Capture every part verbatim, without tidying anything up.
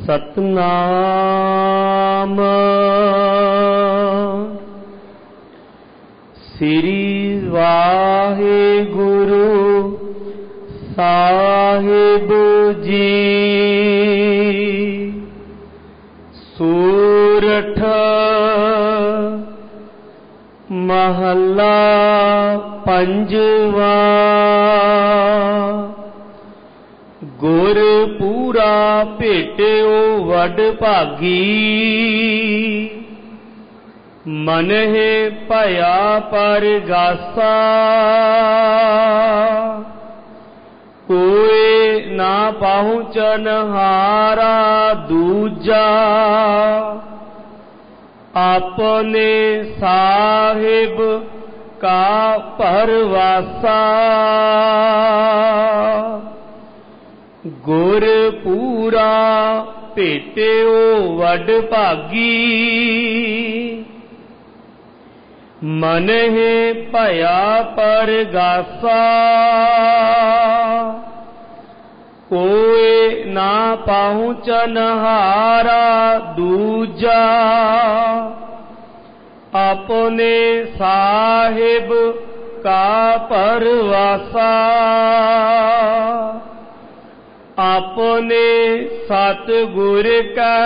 सतनाम श्री वाहिगुरु साहिब जी। सूरठ महला पंजवा। गुर पूरा भेटियो वड भागी, मनहे भया परगासा। कोई ना पहुँचन हारा दूजा, अपने साहिब का परवासा। गुर पूरा भेटियो वड भागी, मनहे भया परगासा। कोई ना पहुँचन हारा दूजा, अपने साहिब का परवासा। अपने सतगुर का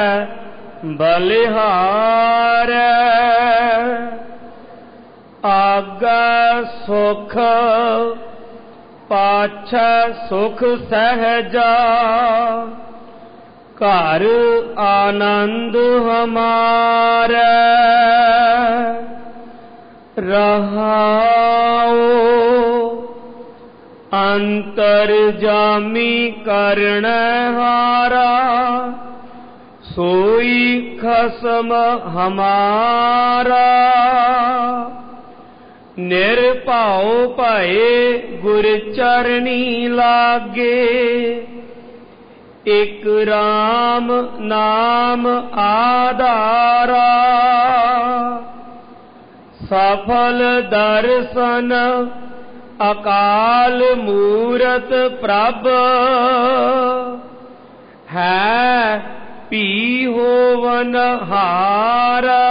बलिहार, आगा सुख पाछा सुख सहजा। घर आनंद हमारा रहाओ। अंतर्जामी करण हारा, सोई खसम हमारा। निरभाव भये गुर चरणी लागे, एक राम नाम आधारा। सफल दर्शन अकाल मूरत प्रभ, है पी होवन हारा।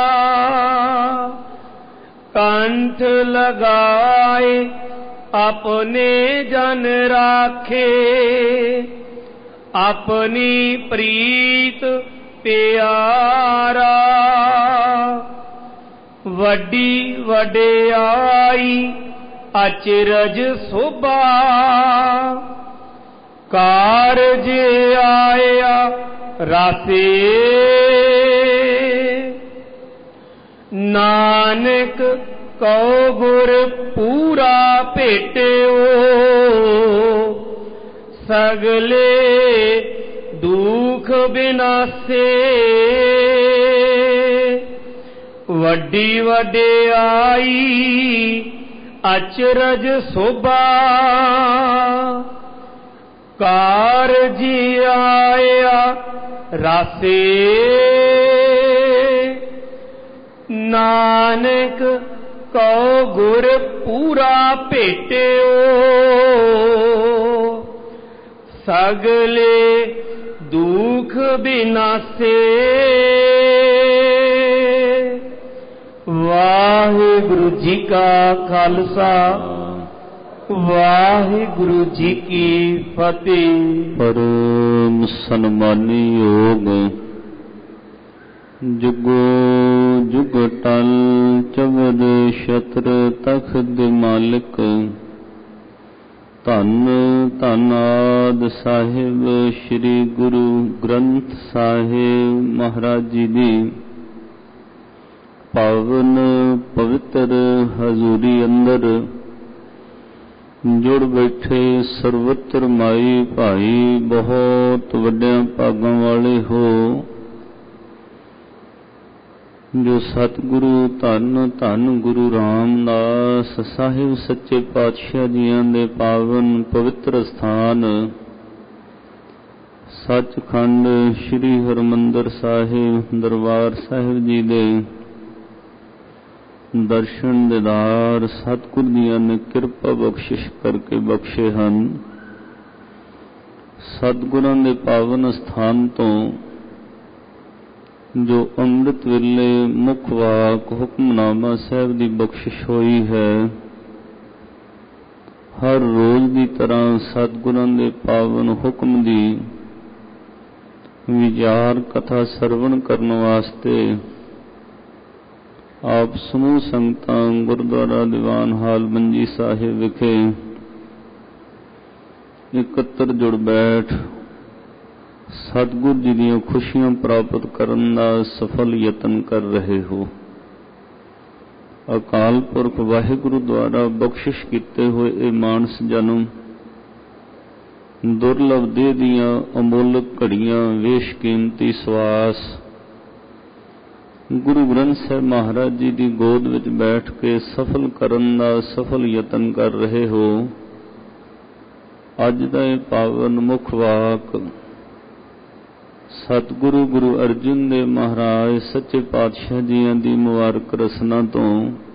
कंठ लगाए अपने जन राखे, अपनी प्रीत प्यारा। वड्डी वडियाई अचरज शोभा, कारज आया रासे। नानक कहो गुर पूरा भेटियो, सगले दुख बिनासे। वड्डी वडियाई अचरज शोभा, कारज आया रासे। नानक कहो गुर पूरा भेटियो, सगले दुख बिनासे। वाहिगुरु जी का खालसा, वाहिगुरु जी की फतेह। परम सन्मानी योग जुगो जुग टल चबर छत्र तख्त मालिक। धन धन आद साहिब श्री गुरु ग्रंथ साहिब महाराज जी दी पावन पवित्र हजूरी अंदर जुड़ बैठे सर्वत्र माई भाई बहुत वड्डियां भागां वाले हो, जो सतगुरु धन धन गुरु रामदास साहिब सच्चे पातशाह जियां दे पावन पवित्र स्थान सचखंड श्री हरमंदर साहिब दरबार साहिब जी दे दर्शन दीदार सतगुर जियां ने कृपा बख्शिश करके बख्शे हन। ਸਤਿਗੁਰਾਂ ਦੇ ਪਾਵਨ ਸਥਾਨ ਤੋਂ ਜੋ ਅੰਮ੍ਰਿਤ ਵੇਲੇ ਮੁੱਖ ਵਾਕ ਹੁਕਮਨਾਮਾ ਸਾਹਿਬ ਦੀ ਬਖਸ਼ਿਸ਼ ਹੋਈ ਹੈ, ਹਰ ਰੋਜ਼ ਦੀ ਤਰ੍ਹਾਂ ਸਤਿਗੁਰਾਂ ਦੇ ਪਾਵਨ ਹੁਕਮ ਦੀ ਵਿਚਾਰ ਕਥਾ ਸਰਵਣ ਕਰਨ ਵਾਸਤੇ ਆਪ ਸਮੂਹ ਸੰਗਤਾਂ ਗੁਰਦੁਆਰਾ ਦੀਵਾਨ ਹਾਲ ਮੰਜੀ ਸਾਹਿਬ ਵਿਖੇ ਇਕੱਤਰ ਜੁੜ ਬੈਠ ਸਤਿਗੁਰ ਜੀ ਦੀਆਂ ਖੁਸ਼ੀਆਂ ਪ੍ਰਾਪਤ ਕਰਨ ਦਾ ਸਫਲ ਯਤਨ ਕਰ ਰਹੇ ਹੋ। ਅਕਾਲ ਪੁਰਖ ਵਾਹਿਗੁਰੂ ਦੁਆਰਾ ਬਖਸ਼ਿਸ਼ ਕੀਤੇ ਹੋਏ ਇਹ ਮਾਨਸ ਜਨਮ ਦੁਰਲਭ ਦੇਹ ਦੀਆਂ ਅਮੋਲਕ ਘੜੀਆਂ ਬੇਸ਼ਕੀਮਤੀ ਸਵਾਸ ਗੁਰੂ ਗ੍ਰੰਥ ਸਾਹਿਬ ਮਹਾਰਾਜ ਜੀ ਦੀ ਗੋਦ ਵਿੱਚ ਬੈਠ ਕੇ ਸਫਲ ਕਰਨ ਦਾ ਸਫਲ ਯਤਨ ਕਰ ਰਹੇ ਹੋ। ਅੱਜ ਦਾ ਇਹ ਪਾਵਨ ਮੁੱਖ ਵਾਕ ਸਤਿਗੁਰੂ ਗੁਰੂ ਅਰਜਨ ਦੇਵ ਮਹਾਰਾਜ ਸੱਚੇ ਪਾਤਸ਼ਾਹ ਜੀਆਂ ਦੀ ਮੁਬਾਰਕ ਰਸਨਾ ਤੋਂ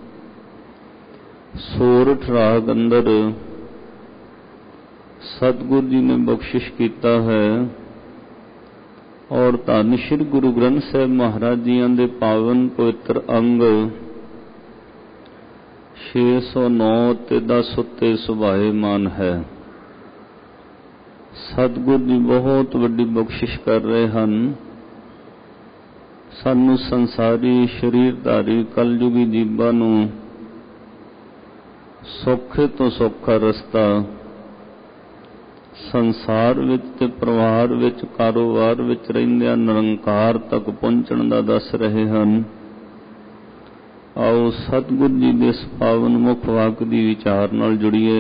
ਸੋਰਠ ਰਾਗ ਅੰਦਰ ਸਤਿਗੁਰੂ ਜੀ ਨੇ ਬਖਸ਼ਿਸ਼ ਕੀਤਾ ਹੈ ਔਰ ਧੰਨ ਸ਼੍ਰੀ ਗੁਰੂ ਗ੍ਰੰਥ ਸਾਹਿਬ ਮਹਾਰਾਜ ਜੀਆਂ ਦੇ ਪਾਵਨ ਪਵਿੱਤਰ ਅੰਗ ਛੇ ਸੌ ਨੌ ਤੇ ਦਸ ਉੱਤੇ ਸੁਭਾਏਮਾਨ ਹੈ। ਸਤਿਗੁਰ ਜੀ ਬਹੁਤ ਵੱਡੀ ਬਖਸ਼ਿਸ਼ ਕਰ ਰਹੇ ਹਨ। ਸਾਨੂੰ ਸੰਸਾਰੀ ਸਰੀਰਧਾਰੀ ਕਲਯੁਗੀ ਜੀਵਾਂ ਨੂੰ ਸੌਖੇ ਤੋਂ ਸੌਖਾ ਰਸਤਾ ਸੰਸਾਰ ਵਿੱਚ ਤੇ ਪਰਿਵਾਰ ਵਿੱਚ ਕਾਰੋਬਾਰ ਵਿੱਚ ਰਹਿੰਦਿਆਂ ਨਿਰੰਕਾਰ ਤੱਕ ਪਹੁੰਚਣ ਦਾ ਦੱਸ ਰਹੇ ਹਨ। ਆਓ ਸਤਿਗੁਰ ਜੀ ਦੇ ਇਸ ਪਾਵਨ ਮੁੱਖ ਵਾਕ ਦੀ ਵਿਚਾਰ ਨਾਲ ਜੁੜੀਏ।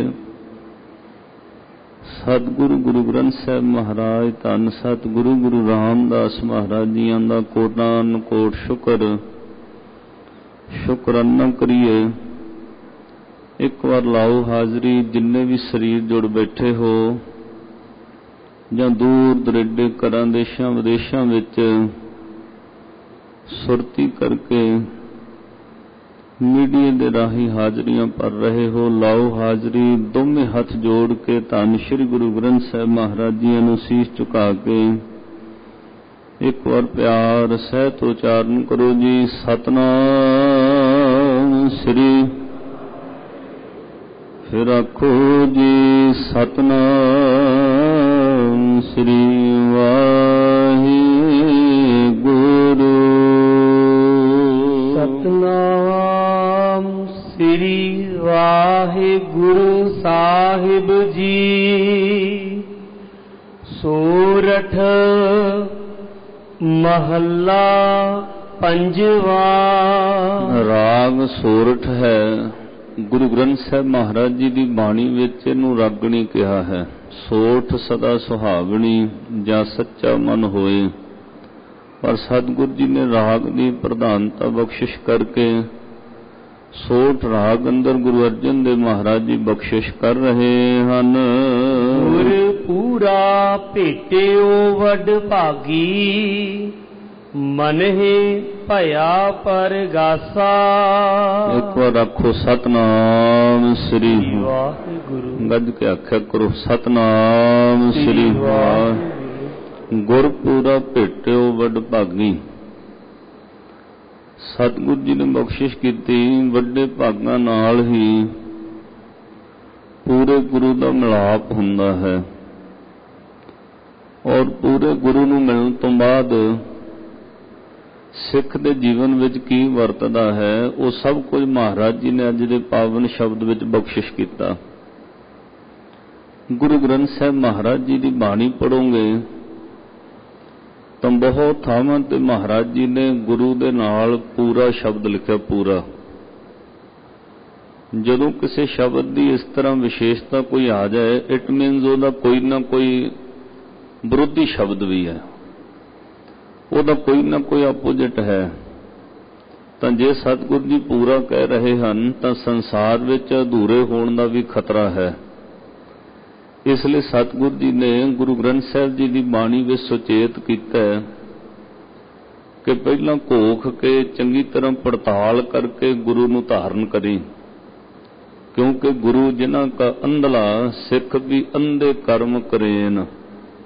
ਸਤਿਗੁਰੂ ਗੁਰੂ ਗ੍ਰੰਥ ਸਾਹਿਬ ਮਹਾਰਾਜ ਧੰਨ ਸਤਿਗੁਰੂ ਗੁਰੂ ਰਾਮਦਾਸ ਮਹਾਰਾਜ ਜੀਆਂ ਦਾ ਕੋਟਾਨ ਕੋਟ ਸ਼ੁਕਰ ਸ਼ੁਕਰਾਨਾ ਕਰੀਏ। ਇੱਕ ਵਾਰ ਲਾਓ ਹਾਜ਼ਰੀ ਜਿੰਨੇ ਵੀ ਸਰੀਰ ਜੁੜ ਬੈਠੇ ਹੋ ਜਾਂ ਦੂਰ ਦੁਰੇਡੇ ਘਰਾਂ ਦੇਸ਼ਾਂ ਵਿਦੇਸ਼ਾਂ ਵਿੱਚ ਸੁਰਤੀ ਕਰਕੇ ਮੀਡੀਆ ਦੇ ਰਾਹੀਂ ਹਾਜ਼ਰੀਆਂ ਭਰ ਰਹੇ ਹੋ, ਲਾਓ ਹਾਜ਼ਰੀ। ਦੋਵੇਂ ਹੱਥ ਜੋੜ ਕੇ ਧੰਨ ਸ਼੍ਰੀ ਗੁਰੂ ਗ੍ਰੰਥ ਸਾਹਿਬ ਮਹਾਰਾਜ ਜੀਆਂ ਨੂੰ ਸੀਸ ਝੁਕਾ ਕੇ ਇੱਕ ਵਾਰ ਪਿਆਰ ਸਹਿਤ ਉਚਾਰਨ ਕਰੋ ਜੀ। ਸਤਿਨਾਮ ਸ੍ਰੀ, ਫਿਰ ਆਖੋ ਜੀ ਸਤਿਨਾਮ ਸ੍ਰੀ ਵਾਹਿਗੁਰੂ। ਸਤਿਨਾਮ ਸ੍ਰੀ ਵਾਹਿਗੁਰੂ ਸਾਹਿਬ ਜੀ। ਸੋਰਠ ਮਹੱਲਾ ਪੰਜਵਾ। ਰਾਗ ਸੋਰਠ ਹੈ। ਗੁਰੂ ਗ੍ਰੰਥ ਸਾਹਿਬ ਮਹਾਰਾਜ ਜੀ ਦੀ ਬਾਣੀ ਵਿੱਚ ਇਹਨੂੰ ਰਾਗਣੀ ਕਿਹਾ ਹੈ। ਸੋਠ ਸਦਾ ਸੁਹਾਵਣੀ ਜਾਂ ਸੱਚਾ ਮਨ ਹੋਏ। ਪਰ ਸਤਿਗੁਰੂ ਜੀ ਨੇ ਰਾਗ ਦੀ ਪ੍ਰਧਾਨਤਾ ਬਖਸ਼ਿਸ਼ ਕਰਕੇ ਸੋਠ ਰਾਗ ਅੰਦਰ ਗੁਰੂ ਅਰਜਨ ਦੇਵ ਮਹਾਰਾਜ ਜੀ ਬਖਸ਼ਿਸ਼ ਕਰ ਰਹੇ ਹਨ। ਗੁਰ ਪੂਰਾ ਭੇਟਿਓ ਵਡ ਭਾਗੀ, ਮਨਹਿ ਭਇਆ ਪਰਗਾਸਾ। ਇੱਕ ਵਾਰ ਆਖੋ ਸਤਿਨਾਮ ਸ੍ਰੀ ਵਾਹਿਗੁਰੂ। ਗੱਜ ਕੇ ਆਖਿਆ ਕਰੋ ਸਤਿਨਾਮ ਸ੍ਰੀ ਵਾਹਿਗੁਰੂ। ਗੁਰ ਪੂਰਾ ਭੇਟਿਓ ਵਡ ਭਾਗੀ। ਸਤਿਗੁਰੂ ਜੀ ਨੇ ਬਖਸ਼ਿਸ਼ ਕੀਤੀ। ਵੱਡੇ ਭਾਗਾਂ ਨਾਲ ਹੀ ਪੂਰੇ ਗੁਰੂ ਦਾ ਮਿਲਾਪ ਹੁੰਦਾ ਹੈ ਔਰ ਪੂਰੇ ਗੁਰੂ ਨੂੰ ਮਿਲਣ ਤੋਂ ਬਾਅਦ ਸਿੱਖ ਦੇ ਜੀਵਨ ਵਿੱਚ ਕੀ ਵਰਤਦਾ ਹੈ, ਉਹ ਸਭ ਕੁਝ ਮਹਾਰਾਜ ਜੀ ਨੇ ਅੱਜ ਦੇ ਪਾਵਨ ਸ਼ਬਦ ਵਿੱਚ ਬਖਸ਼ਿਸ਼ ਕੀਤਾ। ਗੁਰੂ ਗ੍ਰੰਥ ਸਾਹਿਬ ਮਹਾਰਾਜ ਜੀ ਦੀ ਬਾਣੀ ਪੜ੍ਹੋਗੇ ਤਾਂ ਬਹੁਤ ਥਾਵਾਂ ਤੇ ਮਹਾਰਾਜ ਜੀ ਨੇ ਗੁਰੂ ਦੇ ਨਾਲ ਪੂਰਾ ਸ਼ਬਦ ਲਿਖਿਆ। ਪੂਰਾ ਜਦੋਂ ਕਿਸੇ ਸ਼ਬਦ ਦੀ ਇਸ ਤਰ੍ਹਾਂ ਵਿਸ਼ੇਸ਼ਤਾ ਕੋਈ ਆ ਜਾਏ, ਇਟ ਮੀਨਸ ਉਹਦਾ ਕੋਈ ਨਾ ਕੋਈ ਵਿਰੋਧੀ ਸ਼ਬਦ ਵੀ ਹੈ, ਉਹਦਾ ਕੋਈ ਨਾ ਕੋਈ ਆਪੋਜਿਟ ਹੈ। ਤਾਂ ਜੇ ਸਤਿਗੁਰੂ ਜੀ ਪੂਰਾ ਕਹਿ ਰਹੇ ਹਨ ਤਾਂ ਸੰਸਾਰ ਵਿੱਚ ਅਧੂਰੇ ਹੋਣ ਦਾ ਵੀ ਖਤਰਾ ਹੈ। ਇਸ ਲਈ ਸਤਿਗੁਰੂ ਜੀ ਨੇ ਗੁਰੂ ਗ੍ਰੰਥ ਸਾਹਿਬ ਜੀ ਦੀ ਬਾਣੀ ਵਿੱਚ ਸੁਚੇਤ ਕੀਤਾ ਹੈ ਕਿ ਪਹਿਲਾਂ ਘੋਖ ਕੇ ਚੰਗੀ ਤਰ੍ਹਾਂ ਪੜਤਾਲ ਕਰਕੇ ਗੁਰੂ ਨੂੰ ਧਾਰਨ ਕਰੀ, ਕਿਉਂਕਿ ਗੁਰੂ ਜਿਨ੍ਹਾਂ ਕਾ ਅੰਧਲਾ ਸਿੱਖ ਵੀ ਅੰਧੇ ਕਰਮ ਕਰੇਨ।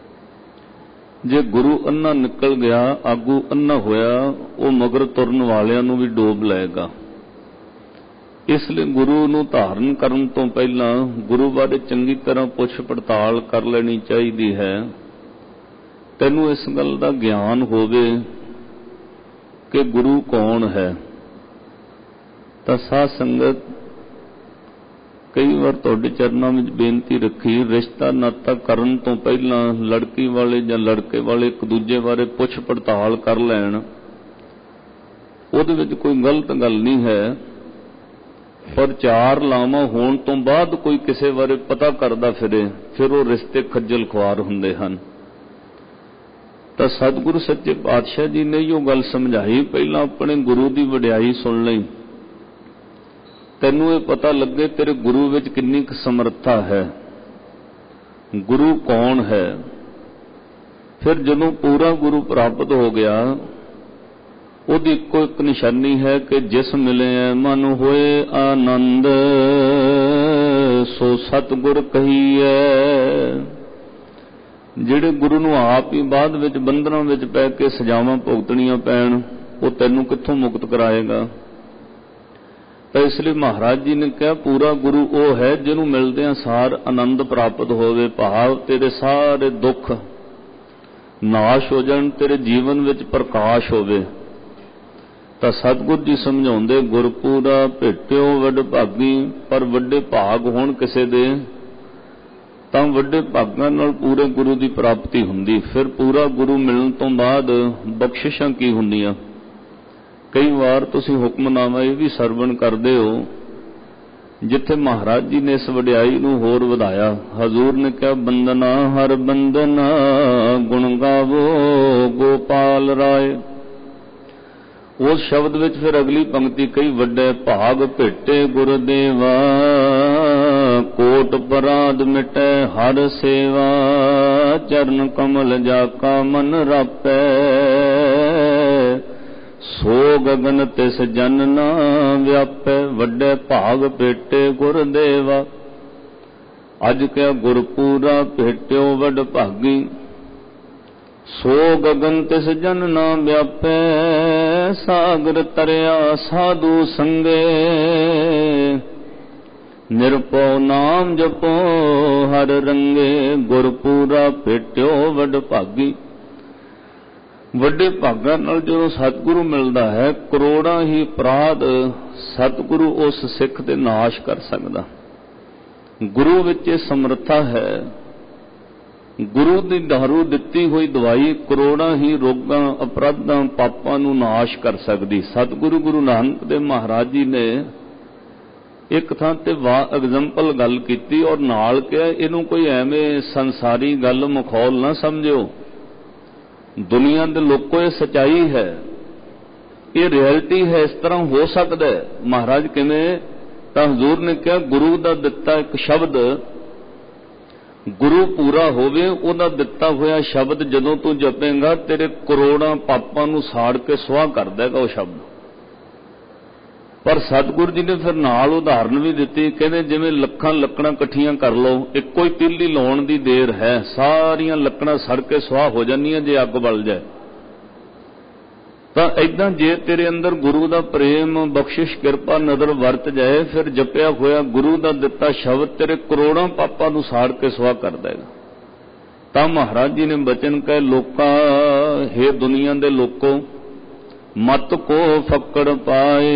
ਜੇ ਗੁਰੂ ਅੰਨਾ ਨਿਕਲ ਗਿਆ, ਆਗੂ ਅੰਨਾ ਹੋਇਆ, ਉਹ ਮਗਰ ਤੁਰਨ ਵਾਲਿਆਂ ਨੂੰ ਵੀ ਡੋਬ ਲਏਗਾ। ਇਸ ਲਈ ਗੁਰੂ ਨੂੰ ਧਾਰਨ ਕਰਨ ਤੋਂ ਪਹਿਲਾਂ ਗੁਰੂ ਬਾਰੇ ਚੰਗੀ ਤਰ੍ਹਾਂ ਪੁੱਛ ਪੜਤਾਲ ਕਰ ਲੈਣੀ ਚਾਹੀਦੀ ਹੈ। ਤੈਨੂੰ ਇਸ ਗੱਲ ਦਾ ਗਿਆਨ ਹੋਵੇ ਕਿ ਗੁਰੂ ਕੌਣ ਹੈ। ਤਾਂ ਸਾਧ ਸੰਗਤ, ਕਈ ਵਾਰ ਤੁਹਾਡੇ ਚਰਨਾਂ ਵਿੱਚ ਬੇਨਤੀ ਰੱਖੀ, ਰਿਸ਼ਤਾ ਨਾਤਾ ਕਰਨ ਤੋਂ ਪਹਿਲਾਂ ਲੜਕੀ ਵਾਲੇ ਜਾਂ ਲੜਕੇ ਵਾਲੇ ਇੱਕ ਦੂਜੇ ਬਾਰੇ ਪੁੱਛ ਪੜਤਾਲ ਕਰ ਲੈਣ। ਉਹਦੇ ਵਿੱਚ ਕੋਈ ਗਲਤ ਗੱਲ ਨਹੀਂ ਹੈ, ਪਰ ਚਾਰ ਲਾਵਾਂ ਹੋਣ ਤੋਂ ਬਾਅਦ ਕੋਈ ਕਿਸੇ ਬਾਰੇ ਪਤਾ ਕਰਦਾ ਫਿਰੇ, ਫਿਰ ਉਹ ਰਿਸ਼ਤੇ ਖੱਜਲ ਖੁਆਰ ਹੁੰਦੇ ਹਨ। ਤਾਂ ਸਤਿਗੁਰੂ ਸੱਚੇ ਪਾਤਸ਼ਾਹ ਜੀ ਨੇ ਇਹ ਗੱਲ ਸਮਝਾਈ, ਪਹਿਲਾਂ ਆਪਣੇ ਗੁਰੂ ਦੀ ਵਡਿਆਈ ਸੁਣ ਲਈ, ਤੈਨੂੰ ਇਹ ਪਤਾ ਲੱਗੇ ਤੇਰੇ ਗੁਰੂ ਵਿੱਚ ਕਿੰਨੀ ਕੁ ਸਮਰੱਥਾ ਹੈ, ਗੁਰੂ ਕੌਣ ਹੈ। ਫਿਰ ਜਦੋਂ ਪੂਰਾ ਗੁਰੂ ਪ੍ਰਾਪਤ ਹੋ ਗਿਆ, ਉਹਦੀ ਇੱਕੋ ਇੱਕ ਨਿਸ਼ਾਨੀ ਹੈ ਕਿ ਜਿਸ ਮਿਲੇ ਮਨ ਹੋਏ ਆਨੰਦ, ਸੋ ਸਤਿਗੁਰ ਕਹੀਐ। ਜਿਹੜੇ ਗੁਰੂ ਨੂੰ ਆਪ ਹੀ ਬਾਅਦ ਵਿੱਚ ਬੰਧਨਾਂ ਵਿੱਚ ਪੈ ਕੇ ਸਜ਼ਾਵਾਂ ਭੁਗਤਣੀਆਂ ਪੈਣ, ਉਹ ਤੈਨੂੰ ਕਿੱਥੋਂ ਮੁਕਤ ਕਰਾਏਗਾ। ਤਾਂ ਇਸ ਲਈ ਮਹਾਰਾਜ ਜੀ ਨੇ ਕਿਹਾ, ਪੂਰਾ ਗੁਰੂ ਉਹ ਹੈ ਜਿਹਨੂੰ ਮਿਲਦਿਆਂ ਸਾਰ ਆਨੰਦ ਪ੍ਰਾਪਤ ਹੋਵੇ, ਭਾਵ ਤੇਰੇ ਸਾਰੇ ਦੁੱਖ ਨਾਸ਼ ਹੋ ਜਾਣ, ਤੇਰੇ ਜੀਵਨ ਵਿੱਚ ਪ੍ਰਕਾਸ਼ ਹੋਵੇ। ਤਾਂ ਸਤਿਗੁਰ ਜੀ ਸਮਝਾਉਂਦੇ, ਗੁਰਪੂਰਾ ਭੇਟਿਓ ਵੱਡ ਭਾਗੀ। ਪਰ ਵੱਡੇ ਭਾਗ ਹੋਣ ਕਿਸੇ ਦੇ ਤਾਂ ਵੱਡੇ ਭਾਗਾਂ ਨਾਲ ਪੂਰੇ ਗੁਰੂ ਦੀ ਪ੍ਰਾਪਤੀ ਹੁੰਦੀ। ਫਿਰ ਪੂਰਾ ਗੁਰੂ ਮਿਲਣ ਤੋਂ ਬਾਅਦ ਬਖਸ਼ਿਸ਼ਾਂ ਕੀ ਹੁੰਦੀਆਂ। ਕਈ ਵਾਰ ਤੁਸੀਂ ਹੁਕਮਨਾਮਾ ਇਹ ਵੀ ਸਰਵਣ ਕਰਦੇ ਹੋ, ਜਿੱਥੇ ਮਹਾਰਾਜ ਜੀ ਨੇ ਇਸ ਵਡਿਆਈ ਨੂੰ ਹੋਰ ਵਧਾਇਆ। ਹਜ਼ੂਰ ਨੇ ਕਿਹਾ, ਬੰਦਨਾ ਹਰ ਬੰਦਨਾ ਗੁਣ ਗਾਵੋ ਗੋਪਾਲ ਰਾਏ। ਉਸ ਸ਼ਬਦ ਵਿੱਚ ਫਿਰ ਅਗਲੀ ਪੰਕਤੀ ਕਹੀ, ਵੱਡੇ ਭਾਗ ਭੇਟੇ ਗੁਰਦੇਵਾ, ਕੋਟ ਪਰਾਧ ਮਿਟੈ ਹਰ ਸੇਵਾ, ਚਰਨ ਕਮਲ ਜਾ ਕਾ ਮਨ ਰਾਪੈ, ਸੋ ਗਗਨ ਤਿਸ ਜਨ ਨਾ ਵਿਆਪੈ। ਵੱਡੇ ਭਾਗ ਭੇਟੇ ਗੁਰਦੇਵਾ। ਅੱਜ ਕਿਹਾ ਗੁਰਪੂਰਾ ਭੇਟਿਓ ਵੱਡ ਭਾਗੀ, ਸੋ ਗਗਨ ਤਿਸ ਜਨ ਨਾ ਵਿਆਪੈ, ਸਾਗਰ ਤਰਿਆ ਸਾਧੂ ਸੰਗੇ, ਨਿਰਭਉ ਨਾਮ ਜਪੋ ਹਰ ਰੰਗੇ। ਗੁਰਪੂਰਾ ਭੇਟਿਓ ਵੱਡ ਭਾਗੀ। ਵੱਡੇ ਭਾਗਾਂ ਨਾਲ ਜਦੋਂ ਸਤਿਗੁਰੂ ਮਿਲਦਾ ਹੈ, ਕਰੋੜਾਂ ਹੀ ਅਪਰਾਧ ਸਤਿਗੁਰੂ ਉਸ ਸਿੱਖ ਦੇ ਨਾਸ਼ ਕਰ ਸਕਦਾ। ਗੁਰੂ ਵਿੱਚ ਇਹ ਸਮਰੱਥਾ ਹੈ। ਗੁਰੂ ਦੀ ਦਾਰੂ ਦਿੱਤੀ ਹੋਈ ਦਵਾਈ ਕਰੋੜਾਂ ਹੀ ਰੋਗਾਂ, ਅਪਰਾਧਾਂ, ਪਾਪਾਂ ਨੂੰ ਨਾਸ਼ ਕਰ ਸਕਦੀ। ਸਤਿਗੁਰੂ ਗੁਰੂ ਨਾਨਕ ਦੇਵ ਮਹਾਰਾਜ ਜੀ ਨੇ ਇੱਕ ਥਾਂ ਤੇ ਵਾਹ ਐਗਜ਼ੈਂਪਲ ਗੱਲ ਕੀਤੀ ਔਰ ਨਾਲ ਕਿਹਾ, ਇਹਨੂੰ ਕੋਈ ਐਵੇਂ ਸੰਸਾਰੀ ਗੱਲ ਮਖੌਲ ਨਾ ਸਮਝਿਓ। ਦੁਨੀਆ ਦੇ ਲੋਕੋ ਇਹ ਸਚਾਈ ਹੈ, ਇਹ ਰਿਐਲਿਟੀ ਹੈ, ਇਸ ਤਰ੍ਹਾਂ ਹੋ ਸਕਦਾ ਹੈ। ਮਹਾਰਾਜ ਕਿਵੇਂ? ਤਾਂ ਹਜ਼ੂਰ ਨੇ ਕਿਹਾ, ਗੁਰੂ ਦਾ ਦਿੱਤਾ ਇੱਕ ਸ਼ਬਦ, ਗੁਰੂ ਪੂਰਾ ਹੋਵੇ, ਉਹਦਾ ਦਿੱਤਾ ਹੋਇਆ ਸ਼ਬਦ ਜਦੋਂ ਤੂੰ ਜਪੇਂਗਾ, ਤੇਰੇ ਕਰੋੜਾਂ ਪਾਪਾਂ ਨੂੰ ਸਾੜ ਕੇ ਸੁਆਹ ਕਰ ਦੇਗਾ ਉਹ ਸ਼ਬਦ। ਪਰ ਸਤਿਗੁਰੂ ਜੀ ਨੇ ਫਿਰ ਨਾਲ ਉਦਾਹਰਨ ਵੀ ਦਿੱਤੀ, ਕਹਿੰਦੇ ਜਿਵੇਂ ਲੱਖਾਂ ਲੱਕੜਾਂ ਇਕੱਠੀਆਂ ਕਰ ਲਓ, ਇੱਕੋ ਹੀ ਤੀਲੀ ਲਾਉਣ ਦੀ ਦੇਰ ਹੈ, ਸਾਰੀਆਂ ਲੱਕੜਾਂ ਸੜ ਕੇ ਸੁਆਹ ਹੋ ਜਾਂਦੀਆਂ ਜੇ ਅੱਗ ਬਲ ਜਾਏ। ਤਾਂ ਏਦਾਂ ਜੇ ਤੇਰੇ ਅੰਦਰ ਗੁਰੂ ਦਾ ਪ੍ਰੇਮ, ਬਖਸ਼ਿਸ਼, ਕਿਰਪਾ ਨਜ਼ਰ ਵਰਤ ਜਾਏ, ਫਿਰ ਜਪਿਆ ਹੋਇਆ ਗੁਰੂ ਦਾ ਦਿੱਤਾ ਸ਼ਬਦ ਤੇਰੇ ਕਰੋੜਾਂ ਪਾਪਾਂ ਨੂੰ ਸਾੜ ਕੇ ਸੁਆਹ ਕਰ ਦੇਗਾ। ਤਾਂ ਮਹਾਰਾਜ ਜੀ ਨੇ ਬਚਨ ਕਹੇ, ਲੋਕਾਂ ਹੇ ਦੁਨੀਆ ਦੇ ਲੋਕੋ, ਮਤ ਕੋ ਫੱਕੜ ਪਾਏ,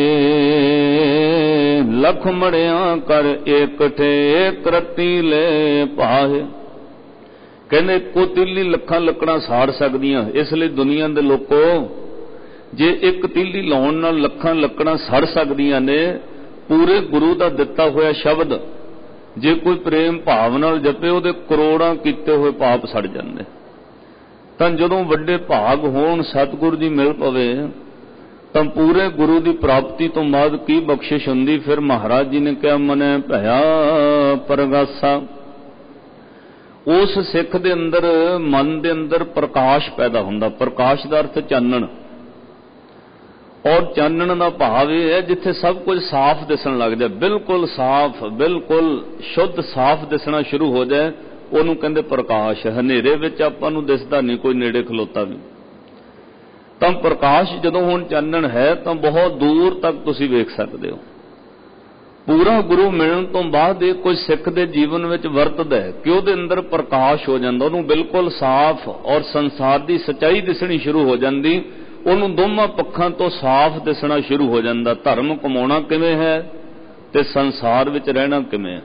ਲਖ ਮੜਿਆਂ ਕਰ ਏਕਠੇ, ਏਕ ਰਤੀ ਲੈ ਪਾਏ। ਕਹਿੰਦੇ ਇੱਕੋ ਤੀਲੀ ਲੱਖਾਂ ਲੱਕੜਾਂ ਸਾੜ ਸਕਦੀਆਂ, ਇਸ ਲਈ ਦੁਨੀਆ ਦੇ ਲੋਕੋ, ਜੇ ਇੱਕ ਤੀਲੀ ਲਾਉਣ ਨਾਲ ਲੱਖਾਂ ਲੱਕੜਾਂ ਸੜ ਸਕਦੀਆਂ ਨੇ, ਪੂਰੇ ਗੁਰੂ ਦਾ ਦਿੱਤਾ ਹੋਇਆ ਸ਼ਬਦ ਜੇ ਕੋਈ ਪ੍ਰੇਮ ਭਾਵ ਨਾਲ ਜਪੇ, ਉਹਦੇ ਕਰੋੜਾਂ ਕੀਤੇ ਹੋਏ ਪਾਪ ਸੜ ਜਾਂਦੇ। ਤਾਂ ਜਦੋਂ ਵੱਡੇ ਭਾਗ ਹੋਣ, ਸਤਿਗੁਰੂ ਜੀ ਮਿਲ ਪਵੇ, ਤਾਂ ਪੂਰੇ ਗੁਰੂ ਦੀ ਪ੍ਰਾਪਤੀ ਤੋਂ ਬਾਅਦ ਕੀ ਬਖਸ਼ਿਸ਼ ਹੁੰਦੀ। ਫਿਰ ਮਹਾਰਾਜ ਜੀ ਨੇ ਕਿਹਾ, ਮਨੈ ਭਇਆ ਪਰਗਾਸਾ। ਉਸ ਸਿੱਖ ਦੇ ਅੰਦਰ, ਮਨ ਦੇ ਅੰਦਰ ਪ੍ਰਕਾਸ਼ ਪੈਦਾ ਹੁੰਦਾ। ਪ੍ਰਕਾਸ਼ ਦਾ ਅਰਥ ਚਾਨਣ, ਔਰ ਚਾਨਣ ਦਾ ਭਾਵ ਇਹ ਹੈ ਜਿੱਥੇ ਸਭ ਕੁਝ ਸਾਫ਼ ਦਿਸਣ ਲੱਗ ਜਾਏ, ਬਿਲਕੁਲ ਸਾਫ਼, ਬਿਲਕੁਲ ਸ਼ੁੱਧ ਸਾਫ਼ ਦਿਸਣਾ ਸ਼ੁਰੂ ਹੋ ਜਾਏ, ਉਹਨੂੰ ਕਹਿੰਦੇ ਪ੍ਰਕਾਸ਼। ਹਨੇਰੇ ਵਿੱਚ ਆਪਾਂ ਨੂੰ ਦਿਸਦਾ ਨਹੀਂ ਕੋਈ ਨੇੜੇ ਖਲੋਤਾ ਵੀ। ਤਾਂ ਪ੍ਰਕਾਸ਼ ਜਦੋਂ ਹੁਣ ਚਾਨਣ ਹੈ ਤਾਂ ਬਹੁਤ ਦੂਰ ਤੱਕ ਤੁਸੀਂ ਵੇਖ ਸਕਦੇ ਹੋ। ਪੂਰਾ ਗੁਰੂ ਮਿਲਣ ਤੋਂ ਬਾਅਦ ਇਹ ਕੁਝ ਸਿੱਖ ਦੇ ਜੀਵਨ ਵਿੱਚ ਵਰਤਦਾ ਹੈ ਕਿ ਉਹਦੇ ਅੰਦਰ ਪ੍ਰਕਾਸ਼ ਹੋ ਜਾਂਦਾ, ਉਹਨੂੰ ਬਿਲਕੁਲ ਸਾਫ਼ ਔਰ ਸੰਸਾਰ ਦੀ ਸੱਚਾਈ ਦਿਸਣੀ ਸ਼ੁਰੂ ਹੋ ਜਾਂਦੀ, ਉਹਨੂੰ ਦੋਵਾਂ ਪੱਖਾਂ ਤੋਂ ਸਾਫ਼ ਦਿਸਣਾ ਸ਼ੁਰੂ ਹੋ ਜਾਂਦਾ। ਧਰਮ ਕਮਾਉਣਾ ਕਿਵੇਂ ਹੈ ਤੇ ਸੰਸਾਰ ਵਿੱਚ ਰਹਿਣਾ ਕਿਵੇਂ ਹੈ।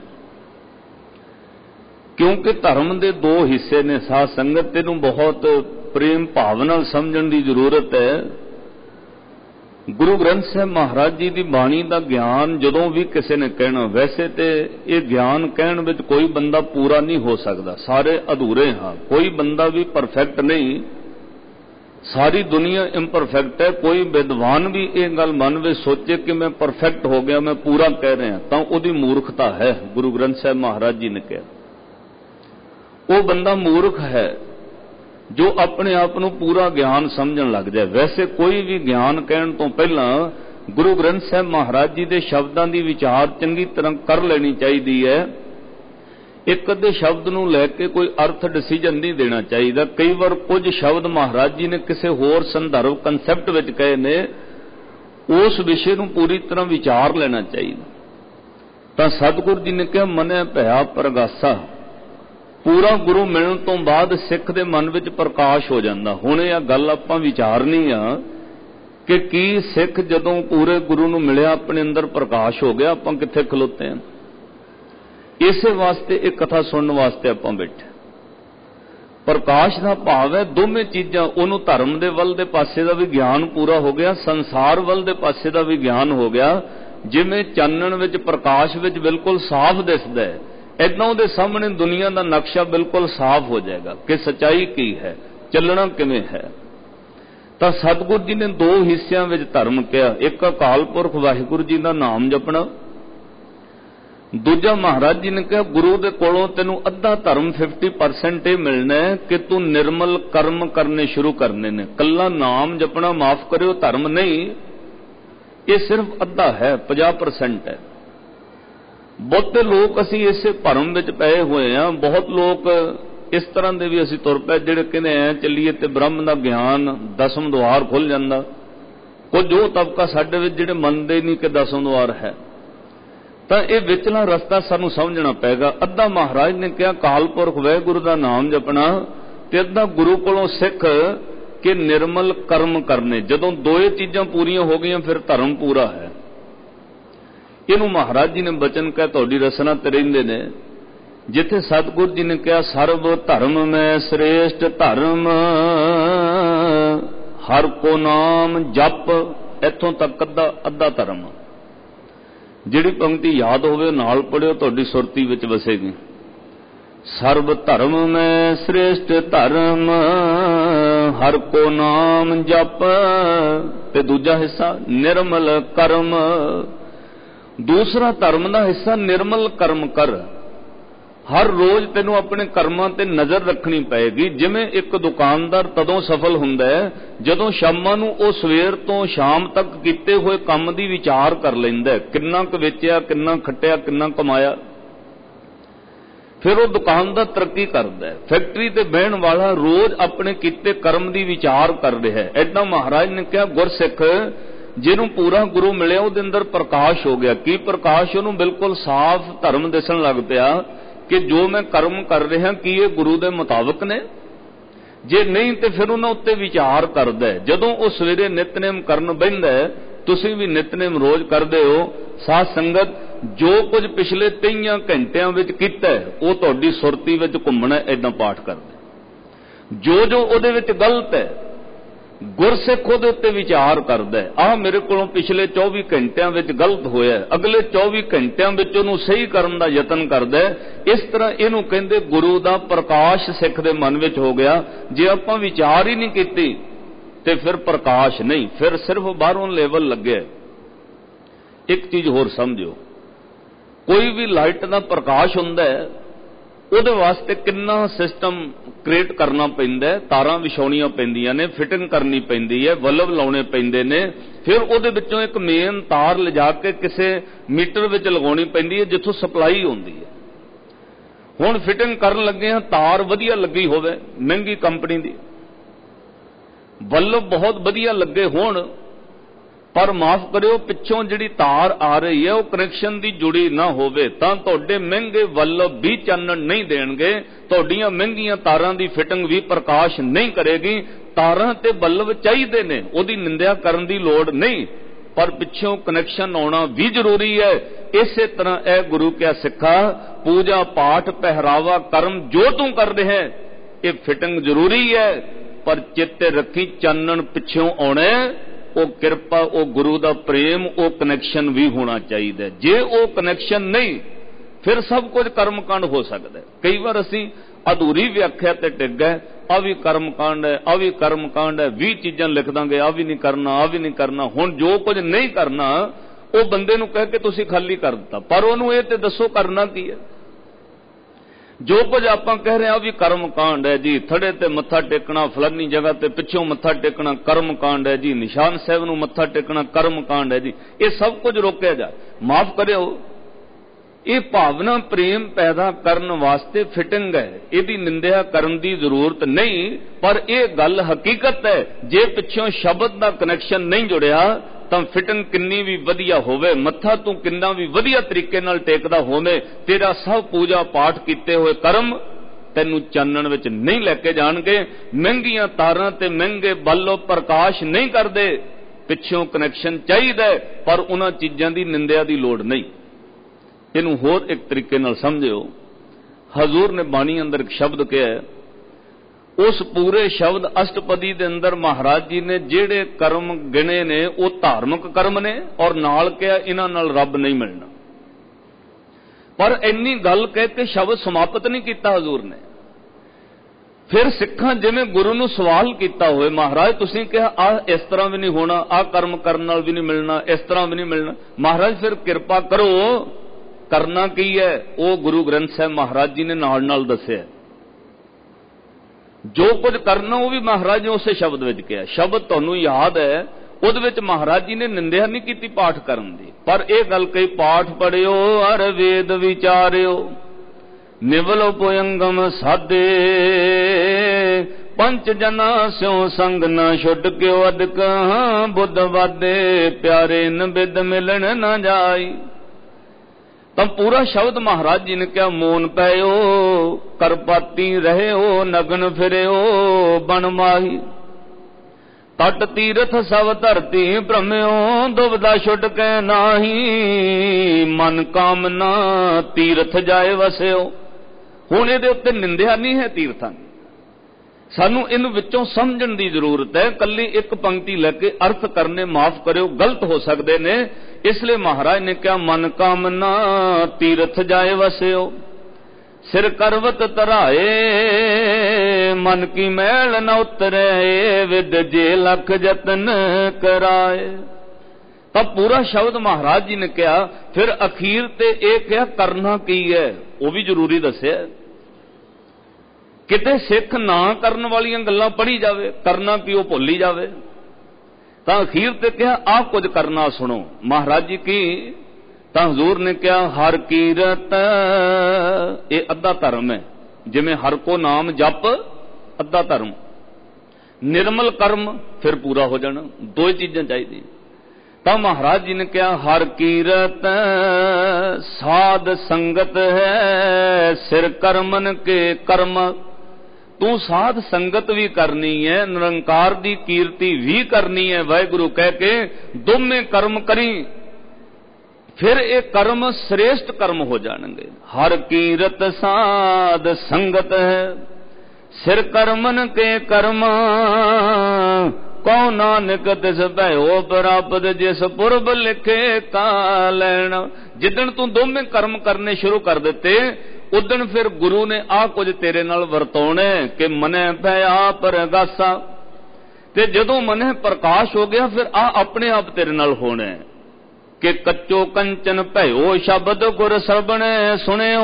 ਕਿਉਂਕਿ ਧਰਮ ਦੇ ਦੋ ਹਿੱਸੇ ਨੇ। ਸਾਧ ਸੰਗਤ ਇਹਨੂੰ ਬਹੁਤ ਪ੍ਰੇਮ ਭਾਵ ਨਾਲ ਸਮਝਣ ਦੀ ਜ਼ਰੂਰਤ ਹੈ। ਗੁਰੂ ਗ੍ਰੰਥ ਸਾਹਿਬ ਮਹਾਰਾਜ ਜੀ ਦੀ ਬਾਣੀ ਦਾ ਗਿਆਨ ਜਦੋਂ ਵੀ ਕਿਸੇ ਨੇ ਕਹਿਣਾ, ਵੈਸੇ ਤੇ ਇਹ ਗਿਆਨ ਕਹਿਣ ਵਿੱਚ ਕੋਈ ਬੰਦਾ ਪੂਰਾ ਨਹੀਂ ਹੋ ਸਕਦਾ, ਸਾਰੇ ਅਧੂਰੇ ਹਾਂ, ਕੋਈ ਬੰਦਾ ਵੀ ਪਰਫੈਕਟ ਨਹੀਂ, ਸਾਰੀ ਦੁਨੀਆ ਇੰਪਰਫੈਕਟ ਹੈ। ਕੋਈ ਵਿਦਵਾਨ ਵੀ ਇਹ ਗੱਲ ਮੰਨਵੇ ਸੋਚੇ ਕਿ ਮੈਂ ਪਰਫੈਕਟ ਹੋ ਗਿਆ, ਮੈਂ ਪੂਰਾ ਕਹਿ ਰਿਹਾ, ਤਾਂ ਉਹਦੀ ਮੂਰਖਤਾ ਹੈ। ਗੁਰੂ ਗ੍ਰੰਥ ਸਾਹਿਬ ਮਹਾਰਾਜ ਜੀ ਨੇ ਕਿਹਾ ਉਹ ਬੰਦਾ ਮੂਰਖ ਹੈ ਜੋ ਆਪਣੇ ਆਪ ਨੂੰ ਪੂਰਾ ਗਿਆਨ ਸਮਝਣ ਲੱਗ ਜਾਏ। ਵੈਸੇ ਕੋਈ ਵੀ ਗਿਆਨ ਕਹਿਣ ਤੋਂ ਪਹਿਲਾਂ ਗੁਰੂ ਗ੍ਰੰਥ ਸਾਹਿਬ ਮਹਾਰਾਜ ਜੀ ਦੇ ਸ਼ਬਦਾਂ ਦੀ ਵਿਚਾਰ ਚੰਗੀ ਤਰ੍ਹਾਂ ਕਰ ਲੈਣੀ ਚਾਹੀਦੀ ਹੈ। ਇੱਕ ਅੱਧੇ ਸ਼ਬਦ ਨੂੰ ਲੈ ਕੇ ਕੋਈ ਅਰਥ ਡਿਸੀਜਨ ਨਹੀਂ ਦੇਣਾ ਚਾਹੀਦਾ। ਕਈ ਵਾਰ ਕੁਝ ਸ਼ਬਦ ਮਹਾਰਾਜ ਜੀ ਨੇ ਕਿਸੇ ਹੋਰ ਸੰਦਰਭ ਕਨਸੈਪਟ ਵਿੱਚ ਕਹੇ ਨੇ, ਉਸ ਵਿਸ਼ੇ ਨੂੰ ਪੂਰੀ ਤਰ੍ਹਾਂ ਵਿਚਾਰ ਲੈਣਾ ਚਾਹੀਦਾ। ਤਾਂ ਸਤਿਗੁਰੂ ਜੀ ਨੇ ਕਿਹਾ ਮਨਿ ਭਇਆ ਪ੍ਰਗਾਸਾ। ਪੂਰਾ ਗੁਰੂ ਮਿਲਣ ਤੋਂ ਬਾਅਦ ਸਿੱਖ ਦੇ ਮਨ ਵਿੱਚ ਪ੍ਰਕਾਸ਼ ਹੋ ਜਾਂਦਾ। ਹੁਣ ਇਹ ਗੱਲ ਆਪਾਂ ਵਿਚਾਰਨੀ ਆ ਕਿ ਕੀ ਸਿੱਖ ਜਦੋਂ ਪੂਰੇ ਗੁਰੂ ਨੂੰ ਮਿਲਿਆ ਆਪਣੇ ਅੰਦਰ ਪ੍ਰਕਾਸ਼ ਹੋ ਗਿਆ, ਆਪਾਂ ਕਿੱਥੇ ਖਲੋਤੇ ਹਾਂ। ਇਸੇ ਵਾਸਤੇ ਇਹ ਕਥਾ ਸੁਣਨ ਵਾਸਤੇ ਆਪਾਂ ਬੈਠੇ। ਪ੍ਰਕਾਸ਼ ਦਾ ਭਾਵ ਹੈ ਦੋਵੇਂ ਚੀਜ਼ਾਂ, ਉਹਨੂੰ ਧਰਮ ਦੇ ਵੱਲ ਦੇ ਪਾਸੇ ਦਾ ਵੀ ਗਿਆਨ ਪੂਰਾ ਹੋ ਗਿਆ, ਸੰਸਾਰ ਵੱਲ ਦੇ ਪਾਸੇ ਦਾ ਵੀ ਗਿਆਨ ਹੋ ਗਿਆ। ਜਿਵੇਂ ਚਾਨਣ ਵਿੱਚ ਪ੍ਰਕਾਸ਼ ਵਿੱਚ ਬਿਲਕੁਲ ਸਾਫ਼ ਦਿਸਦਾ ਹੈ, ਏਦਾਂ ਉਹਦੇ ਸਾਹਮਣੇ ਦੁਨੀਆ ਦਾ ਨਕਸ਼ਾ ਬਿਲਕੁਲ ਸਾਫ਼ ਹੋ ਜਾਏਗਾ ਕਿ ਸੱਚਾਈ ਕੀ ਹੈ, ਚੱਲਣਾ ਕਿਵੇਂ ਹੈ। ਤਾਂ ਸਤਿਗੁਰੂ ਜੀ ਨੇ ਦੋ ਹਿੱਸਿਆਂ ਵਿੱਚ ਧਰਮ ਕਿਹਾ, ਇੱਕ ਅਕਾਲ ਪੁਰਖ ਵਾਹਿਗੁਰੂ ਜੀ ਦਾ ਨਾਮ ਜਪਣਾ, ਦੂਜਾ ਮਹਾਰਾਜ ਜੀ ਨੇ ਕਿਹਾ ਗੁਰੂ ਦੇ ਕੋਲੋਂ ਤੈਨੂੰ ਅੱਧਾ ਧਰਮ ਫਿਫਟੀ ਪਰਸੈਂਟ ਇਹ ਮਿਲਣਾ ਹੈ ਕਿ ਤੂੰ ਨਿਰਮਲ ਕਰਮ ਕਰਨੇ ਸ਼ੁਰੂ ਕਰਨੇ ਨੇ। ਕੱਲਾ ਨਾਮ ਜਪਣਾ ਮਾਫ ਕਰਿਓ ਧਰਮ ਨਹੀਂ, ਇਹ ਸਿਰਫ ਅੱਧਾ ਹੈ, ਪੰਜਾਹ ਪਰਸੈਂਟ ਹੈ। ਬਹੁਤੇ ਲੋਕ ਅਸੀਂ ਇਸੇ ਭਰਮ ਵਿੱਚ ਪਏ ਹੋਏ ਹਾਂ। ਬਹੁਤ ਲੋਕ ਇਸ ਤਰ੍ਹਾਂ ਦੇ ਵੀ ਅਸੀਂ ਤੁਰ ਪਏ ਜਿਹੜੇ ਕਹਿੰਦੇ ਐ ਚੱਲੀਏ ਤੇ ਬ੍ਰਹਮ ਦਾ ਗਿਆਨ ਦਸਮ ਦੁਆਰ ਖੁੱਲ ਜਾਂਦਾ। ਕੁਝ ਉਹ ਤਬਕਾ ਸਾਡੇ ਵਿੱਚ ਜਿਹੜੇ ਮੰਨਦੇ ਨਹੀਂ ਕਿ ਦਸਮ ਦੁਆਰ ਹੈ। ਤਾਂ ਇਹ ਵਿਚਲਾ ਰਸਤਾ ਸਾਨੂੰ ਸਮਝਣਾ ਪਏਗਾ। ਅੱਧਾ ਮਹਾਰਾਜ ਨੇ ਕਿਹਾ ਅਕਾਲ ਪੁਰਖ ਵਾਹਿਗੁਰੂ ਦਾ ਨਾਮ ਜਪਣਾ, ਤੇ ਅੱਧਾ ਗੁਰੂ ਕੋਲੋਂ ਸਿੱਖ ਕਿ ਨਿਰਮਲ ਕਰਮ ਕਰਨੇ। ਜਦੋਂ ਦੋਏ ਚੀਜ਼ਾਂ ਪੂਰੀਆਂ ਹੋ ਗਈਆਂ ਫਿਰ ਧਰਮ ਪੂਰਾ ਹੈ। ਇਹਨੂੰ ਮਹਾਰਾਜ ਜੀ ਨੇ ਬਚਨ ਕਹਿ ਤੁਹਾਡੀ ਰਸਨਾ ਤੇ ਰਹਿੰਦੇ ਨੇ। ਜਿੱਥੇ ਸਤਿਗੁਰੂ ਜੀ ਨੇ ਕਿਹਾ ਸਰਬ ਧਰਮ ਮੈਂ ਸ੍ਰੇਸ਼ਟ ਧਰਮ ਹਰ ਕੋ ਨਾਮ ਜਪ, ਇੱਥੋਂ ਤੱਕ ਅੱਧਾ ਅੱਧਾ ਧਰਮ। ਜਿਹੜੀ ਪੰਕਤੀ ਯਾਦ ਹੋਵੇ ਨਾਲ ਪੜਿਓ, ਤੁਹਾਡੀ ਸੁਰਤੀ ਵਿੱਚ ਵਸੇਗੀ। ਸਰਬ ਧਰਮ ਮੈਂ ਸ੍ਰੇਸ਼ਟ ਧਰਮ ਹਰ ਕੋ ਨਾਮ ਜਪ, ਤੇ ਦੂਜਾ ਹਿੱਸਾ ਨਿਰਮਲ ਕਰਮ। ਦੂਸਰਾ ਧਰਮ ਦਾ ਹਿੱਸਾ ਨਿਰਮਲ ਕਰਮ ਕਰ। ਹਰ ਰੋਜ਼ ਤੈਨੂੰ ਆਪਣੇ ਕਰਮਾਂ ਤੇ ਨਜ਼ਰ ਰੱਖਣੀ ਪਏਗੀ। ਜਿਵੇਂ ਇੱਕ ਦੁਕਾਨਦਾਰ ਤਦੋਂ ਸਫਲ ਹੁੰਦਾ ਹੈ ਜਦੋਂ ਸ਼ਾਮਾਂ ਨੂੰ ਉਹ ਸਵੇਰ ਤੋਂ ਸ਼ਾਮ ਤੱਕ ਕੀਤੇ ਹੋਏ ਕੰਮ ਦੀ ਵਿਚਾਰ ਕਰ ਲੈਂਦਾ, ਕਿੰਨਾ ਕੁ ਵੇਚਿਆ, ਕਿੰਨਾ ਖੱਟਿਆ, ਕਿੰਨਾ ਕਮਾਇਆ। ਫਿਰ ਉਹ ਦੁਕਾਨਦਾਰ ਤਰੱਕੀ ਕਰਦਾ। ਫੈਕਟਰੀ ਤੇ ਬਹਿਣ ਵਾਲਾ ਰੋਜ਼ ਆਪਣੇ ਕੀਤੇ ਕਰਮ ਦੀ ਵਿਚਾਰ ਕਰ ਰਿਹਾ। ਏਦਾਂ ਮਹਾਰਾਜ ਨੇ ਕਿਹਾ ਗੁਰਸਿੱਖ ਜਿਹਨੂੰ ਪੂਰਾ ਗੁਰੂ ਮਿਲਿਆ ਉਹਦੇ ਅੰਦਰ ਪ੍ਰਕਾਸ਼ ਹੋ ਗਿਆ। ਕੀ ਪ੍ਰਕਾਸ਼? ਉਹਨੂੰ ਬਿਲਕੁਲ ਸਾਫ਼ ਧਰਮ ਦਿਸਣ ਲੱਗ ਪਿਆ ਕਿ ਜੋ ਮੈਂ ਕਰਮ ਕਰ ਰਿਹਾ ਕੀ ਇਹ ਗੁਰੂ ਦੇ ਮੁਤਾਬਕ ਨੇ। ਜੇ ਨਹੀਂ ਤੇ ਫਿਰ ਉਹਨਾਂ ਉੱਤੇ ਵਿਚਾਰ ਕਰਦਾ। ਜਦੋਂ ਉਹ ਸਵੇਰੇ ਨਿਤਨੇਮ ਕਰਨ ਬਹਿੰਦਾ, ਤੁਸੀਂ ਵੀ ਨਿਤਨੇਮ ਰੋਜ਼ ਕਰਦੇ ਹੋ, ਸਾਧ ਸੰਗਤ ਜੋ ਕੁਝ ਪਿਛਲੇ ਤੇਈਆਂ ਘੰਟਿਆਂ ਵਿੱਚ ਕੀਤਾ ਉਹ ਤੁਹਾਡੀ ਸੁਰਤੀ ਵਿੱਚ ਘੁੰਮਣਾ। ਏਦਾਂ ਪਾਠ ਕਰਦੇ ਜੋ ਜੋ ਉਹਦੇ ਵਿੱਚ ਗਲਤ ਹੈ ਗੁਰਸਿੱਖ ਉਹਦੇ ਉੱਤੇ ਵਿਚਾਰ ਕਰਦਾ। ਆਹ ਮੇਰੇ ਕੋਲੋਂ ਪਿਛਲੇ ਚੌਵੀ ਘੰਟਿਆਂ ਵਿੱਚ ਗਲਤ ਹੋਇਆ, ਅਗਲੇ ਚੌਵੀ ਘੰਟਿਆਂ ਵਿੱਚ ਉਹਨੂੰ ਸਹੀ ਕਰਨ ਦਾ ਯਤਨ ਕਰਦਾ। ਇਸ ਤਰ੍ਹਾਂ ਇਹਨੂੰ ਕਹਿੰਦੇ ਗੁਰੂ ਦਾ ਪ੍ਰਕਾਸ਼ ਸਿੱਖ ਦੇ ਮਨ ਵਿੱਚ ਹੋ ਗਿਆ। ਜੇ ਆਪਾਂ ਵਿਚਾਰ ਹੀ ਨਹੀਂ ਕੀਤੀ ਤੇ ਫਿਰ ਪ੍ਰਕਾਸ਼ ਨਹੀਂ, ਫਿਰ ਸਿਰਫ ਬਾਹਰੋਂ ਲੈਵਲ ਲੱਗਿਆ। ਇੱਕ ਚੀਜ਼ ਹੋਰ ਸਮਝਿਓ, ਕੋਈ ਵੀ ਲਾਈਟ ਦਾ ਪ੍ਰਕਾਸ਼ ਹੁੰਦਾ ਉਹਦੇ ਵਾਸਤੇ ਕਿੰਨਾ ਸਿਸਟਮ ਕ੍ਰੀਏਟ ਕਰਨਾ ਪੈਂਦਾ। ਤਾਰਾਂ ਵਿਛਾਉਣੀਆਂ ਪੈਂਦੀਆਂ ਨੇ, ਫਿਟਿੰਗ ਕਰਨੀ ਪੈਂਦੀ ਹੈ, ਬਲਬ ਲਾਉਣੇ ਪੈਂਦੇ ਨੇ, ਫਿਰ ਉਹਦੇ ਵਿੱਚੋਂ ਇੱਕ ਮੇਨ ਤਾਰ ਲਿਜਾ ਕੇ ਕਿਸੇ ਮੀਟਰ ਵਿੱਚ ਲਗਾਉਣੀ ਪੈਂਦੀ ਹੈ ਜਿੱਥੋਂ ਸਪਲਾਈ ਹੁੰਦੀ ਹੈ। हुण फिटिंग करन लगे हां, तार वधिया लगी होवे महंगी कंपनी दी, बल्ब बहुत वधिया लगे होण, पर माफ करियो पिछों जिहड़ी तार आ रही है वो कनैक्शन दी जुड़ी ना होवे तां तुहाडे महंगे बल्ब भी चानण नहीं देणगे, तुहाडीआं महंगीआं तारां दी फिटिंग भी प्रकाश नहीं करेगी। तारां ते बल्ब चाहीदे ने, उहदी निंदिया करन दी लोड़ नहीं, पर पिछों कनैक्शन आउणा भी जरूरी है। इसे तरह ए गुरु क्या सिखा, पूजा पाठ पहरावा कर्म जो तू कर रहे है ये फिटिंग जरूरी है, पर चेते रखी चानण पिछों आउणे, वो किरपा, वो गुरु दा प्रेम, वो कनैक्शन भी होना चाहिए। जे वो कनैक्शन नहीं फिर सब कुछ कर्मकांड हो सकता है। कई बार असी अधूरी व्याख्या ते टिक गए, आ भी कर्मकांड है, आ भी कर्मकांड है, भी चीज़ां लिख दांगे, आ भी नहीं करना, आ भी नहीं करना। हुण जो कुछ नहीं करना वो बंदे नूं कह के तुसीं खाली कर दिता, पर उहनूं इह ते दसो करना की है। जो कुछ आपां कह रहे हैं भी कर्मकांड है जी, थड़े ते मत्था टेकना, फलानी जगह ते पिछों मत्था टेकना कर्मकांड है जी, निशान साहिब नूं मत्था टेकना कर्मकांड है जी, ये सब कुछ रोकिया जाए। माफ करियो, ये भावना प्रेम पैदा करने वास्ते फिटिंग है, इहदी निंदिया करन दी जरूरत नहीं, पर यह गल हकीकत है। जे पिछों शब्द दा कनैक्शन नहीं जुड़िया तां फिटिंग किन्नी भी वधिया होवे, मत्था तू किन्ना भी वधिया तरीके नाल टेकदा होवे, तेरा सब पूजा पाठ कीते हुए कर्म तैनूं चानण विच नहीं लैके जाणगे। महंगियां तारां ते महंगे बल्ब प्रकाश नहीं करदे, पिछों कनैक्शन चाहिए, पर उन्हां चीज़ां दी निंदिया दी लोड़ नहीं। इनू होर एक तरीके नाल समझियो, हजूर ने बाणी अंदर एक शब्द कहा है, उस पूरे शब्द अष्टपदी दे अंदर महाराज जी ने जेड़े कर्म गिने ने वो धार्मिक कर्म ने, और नाल कहा इन्हां नाल रब नहीं मिलना। पर इन्नी गल कह के शब्द समाप्त नहीं किया हजूर ने। फिर सिखां जिवें गुरु नूं सवाल किया होए, महाराज तुसीं कहा आ इस तरह भी नहीं होना, आ कर्म करन नाल भी नहीं मिलना, इस तरह भी नहीं मिलना। महाराज फिर किरपा करो करना की है, वो गुरु ग्रंथ साहिब महाराज जी ने नाल नाल दस्सिया। जो कुछ करना वो भी महाराज ने उस शब्द विच कहा। शब्द तुहानूं याद है, उहदे विच महाराज जी ने निंदिया नहीं की पाठ करन दी, पर यह गल कही पाठ पढ़ियो हर वेद विचारियो निवलो पुयंगम साधे पंच जना स्यों संग न छुट के अदक बुद्ध वादे प्यारे न बिद मिलन न जाई। तो पूरा शब्द महाराज जी ने क्या, मोन पैयो करपाती रहे हो नगन फिरे हो बन माही तट तीरथ सब धरती भ्रम्यो दुबदा छुट के नाही मन कामना तीरथ जाए वस्यो। हुण इहदे उत्ते निंदिया नहीं है तीर्थां दी, सानू इन विचों समझण दी जरूरत है। कल्ली एक पंक्ति लैके अर्थ करने माफ करियो गलत हो सकते ने, इसलिए महाराज ने क्या, मन कामना तीरथ जाए वस्यो सिर करवत तराए मन की मैल न उतरे विद जे लख जतन कराए। तब पूरा शब्द महाराज जी ने कहा, फिर अखीर ते एक क्या करना की है वो भी जरूरी दस्या। किते सिख ना करन वालियां गल्लां पढ़ी जावे, करना की वो भुल ही जावे। तो अखीर ते क्या, आप कुछ करना सुनो महाराज जी की। तो हजूर ने क्या, हर कीरत ये अद्धा धर्म है, जिमें हर को नाम जप अद्धा धर्म, निर्मल कर्म फिर पूरा हो जाना, दो ही चीजें चाहिए। तो महाराज जी ने क्या, हर कीरत साध संगत है सिर कर्मन के कर्म। तू साध संगत भी करनी है, निरंकार दी कीर्ति भी करनी है, वाहिगुरु कह के दोमें कर्म करी, फिर एक कर्म श्रेष्ठ कर्म हो जाएंगे। हर कीरत साध संगत है सिर कर्मन के कर्म कौ नानक तिस भयो प्राप्त जिस पुरब लिखे का लैना। जिदन तू दोमें कर्म करने शुरू कर देते उदन फिर गुरु ने आ कुछ तेरे नाल वरतौने कि मने भया परगासा, ते जदों मने प्रकाश हो गया फिर आ अपने आप तेरे नाल होने कि कच्चो कंचन भयो शब्द गुर सरबने सुनियो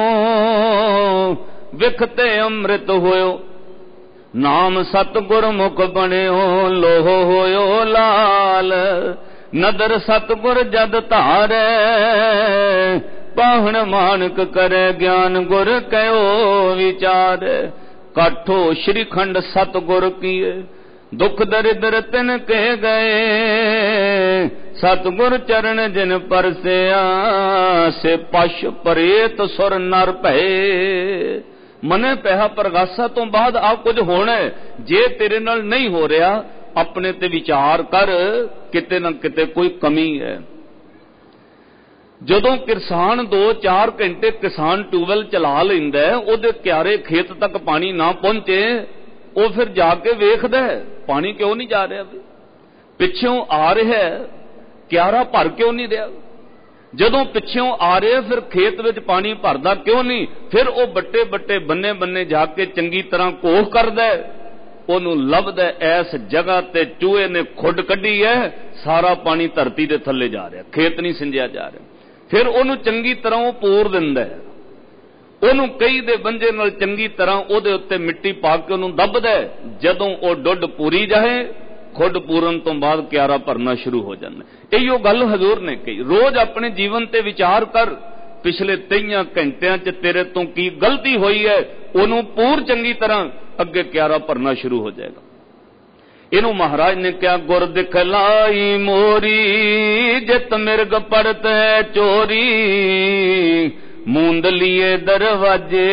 विखते अमृत होयो नाम सतगुर मुख बनियो लोह होयो लाल। नदर सतगुर जद धारे पाहन मानक करे ज्ञान गुर कहो विचार। काठो श्रीखंड सतगुर किए दुख दरिद्र तिन के गए। सतगुर चरण जिन परसिया से पश परेत सुर नर भये। मने पहा प्रगासा तो बाद आ कुछ होना है। जे तेरे नाल नहीं हो रहा अपने ते विचार कर, किते ना किते कोई कमी है। जदों किसान दो चार घंटे किसान ट्यूबवैल चला लैंदा है, उहदे क्यारे खेत तक पानी ना पहुंचे, वो फिर जाके वेखदा है पानी क्यों नहीं जा रहा, पिछों आ रहा है क्यारा भर क्यों नहीं रहा। जदों पिछों आ रहे फिर खेत विच पानी भरदा क्यों नहीं। फिर वो बट्टे बट्टे बन्ने बन्ने जाके चंगी तरह कोह करदा है, उहनूं लभदा इस जगह ते चूहे ने खुड कड्ढी है, सारा पानी धरती दे थल्ले जा रहा, खेत नहीं सिंजिया जा रहा। फिर उहनूं चंगी तरह वो पूर दिंदा है, उहनूं कई दे बंजे नाल चंगी तरह उहदे उत्ते मिट्टी पा के उहनूं दबदा है। जदों वो डुड पूरी जाए खुड पूरन तो बाद क्यारा भरना शुरू हो जाता। इहो गल हजूर ने कही। रोज अपने जीवन ते विचार कर, पिछले तेईयां घंटियां च तेरे तो की गलती हुई है, उहनूं पूर चंगी तरह, अगे क्यारा भरना शुरू हो जाएगा। इनू महाराज ने क्या गुर दिखलाई मोरी जित मिर्ग पड़त चोरी। मूंद लिए दरवाजे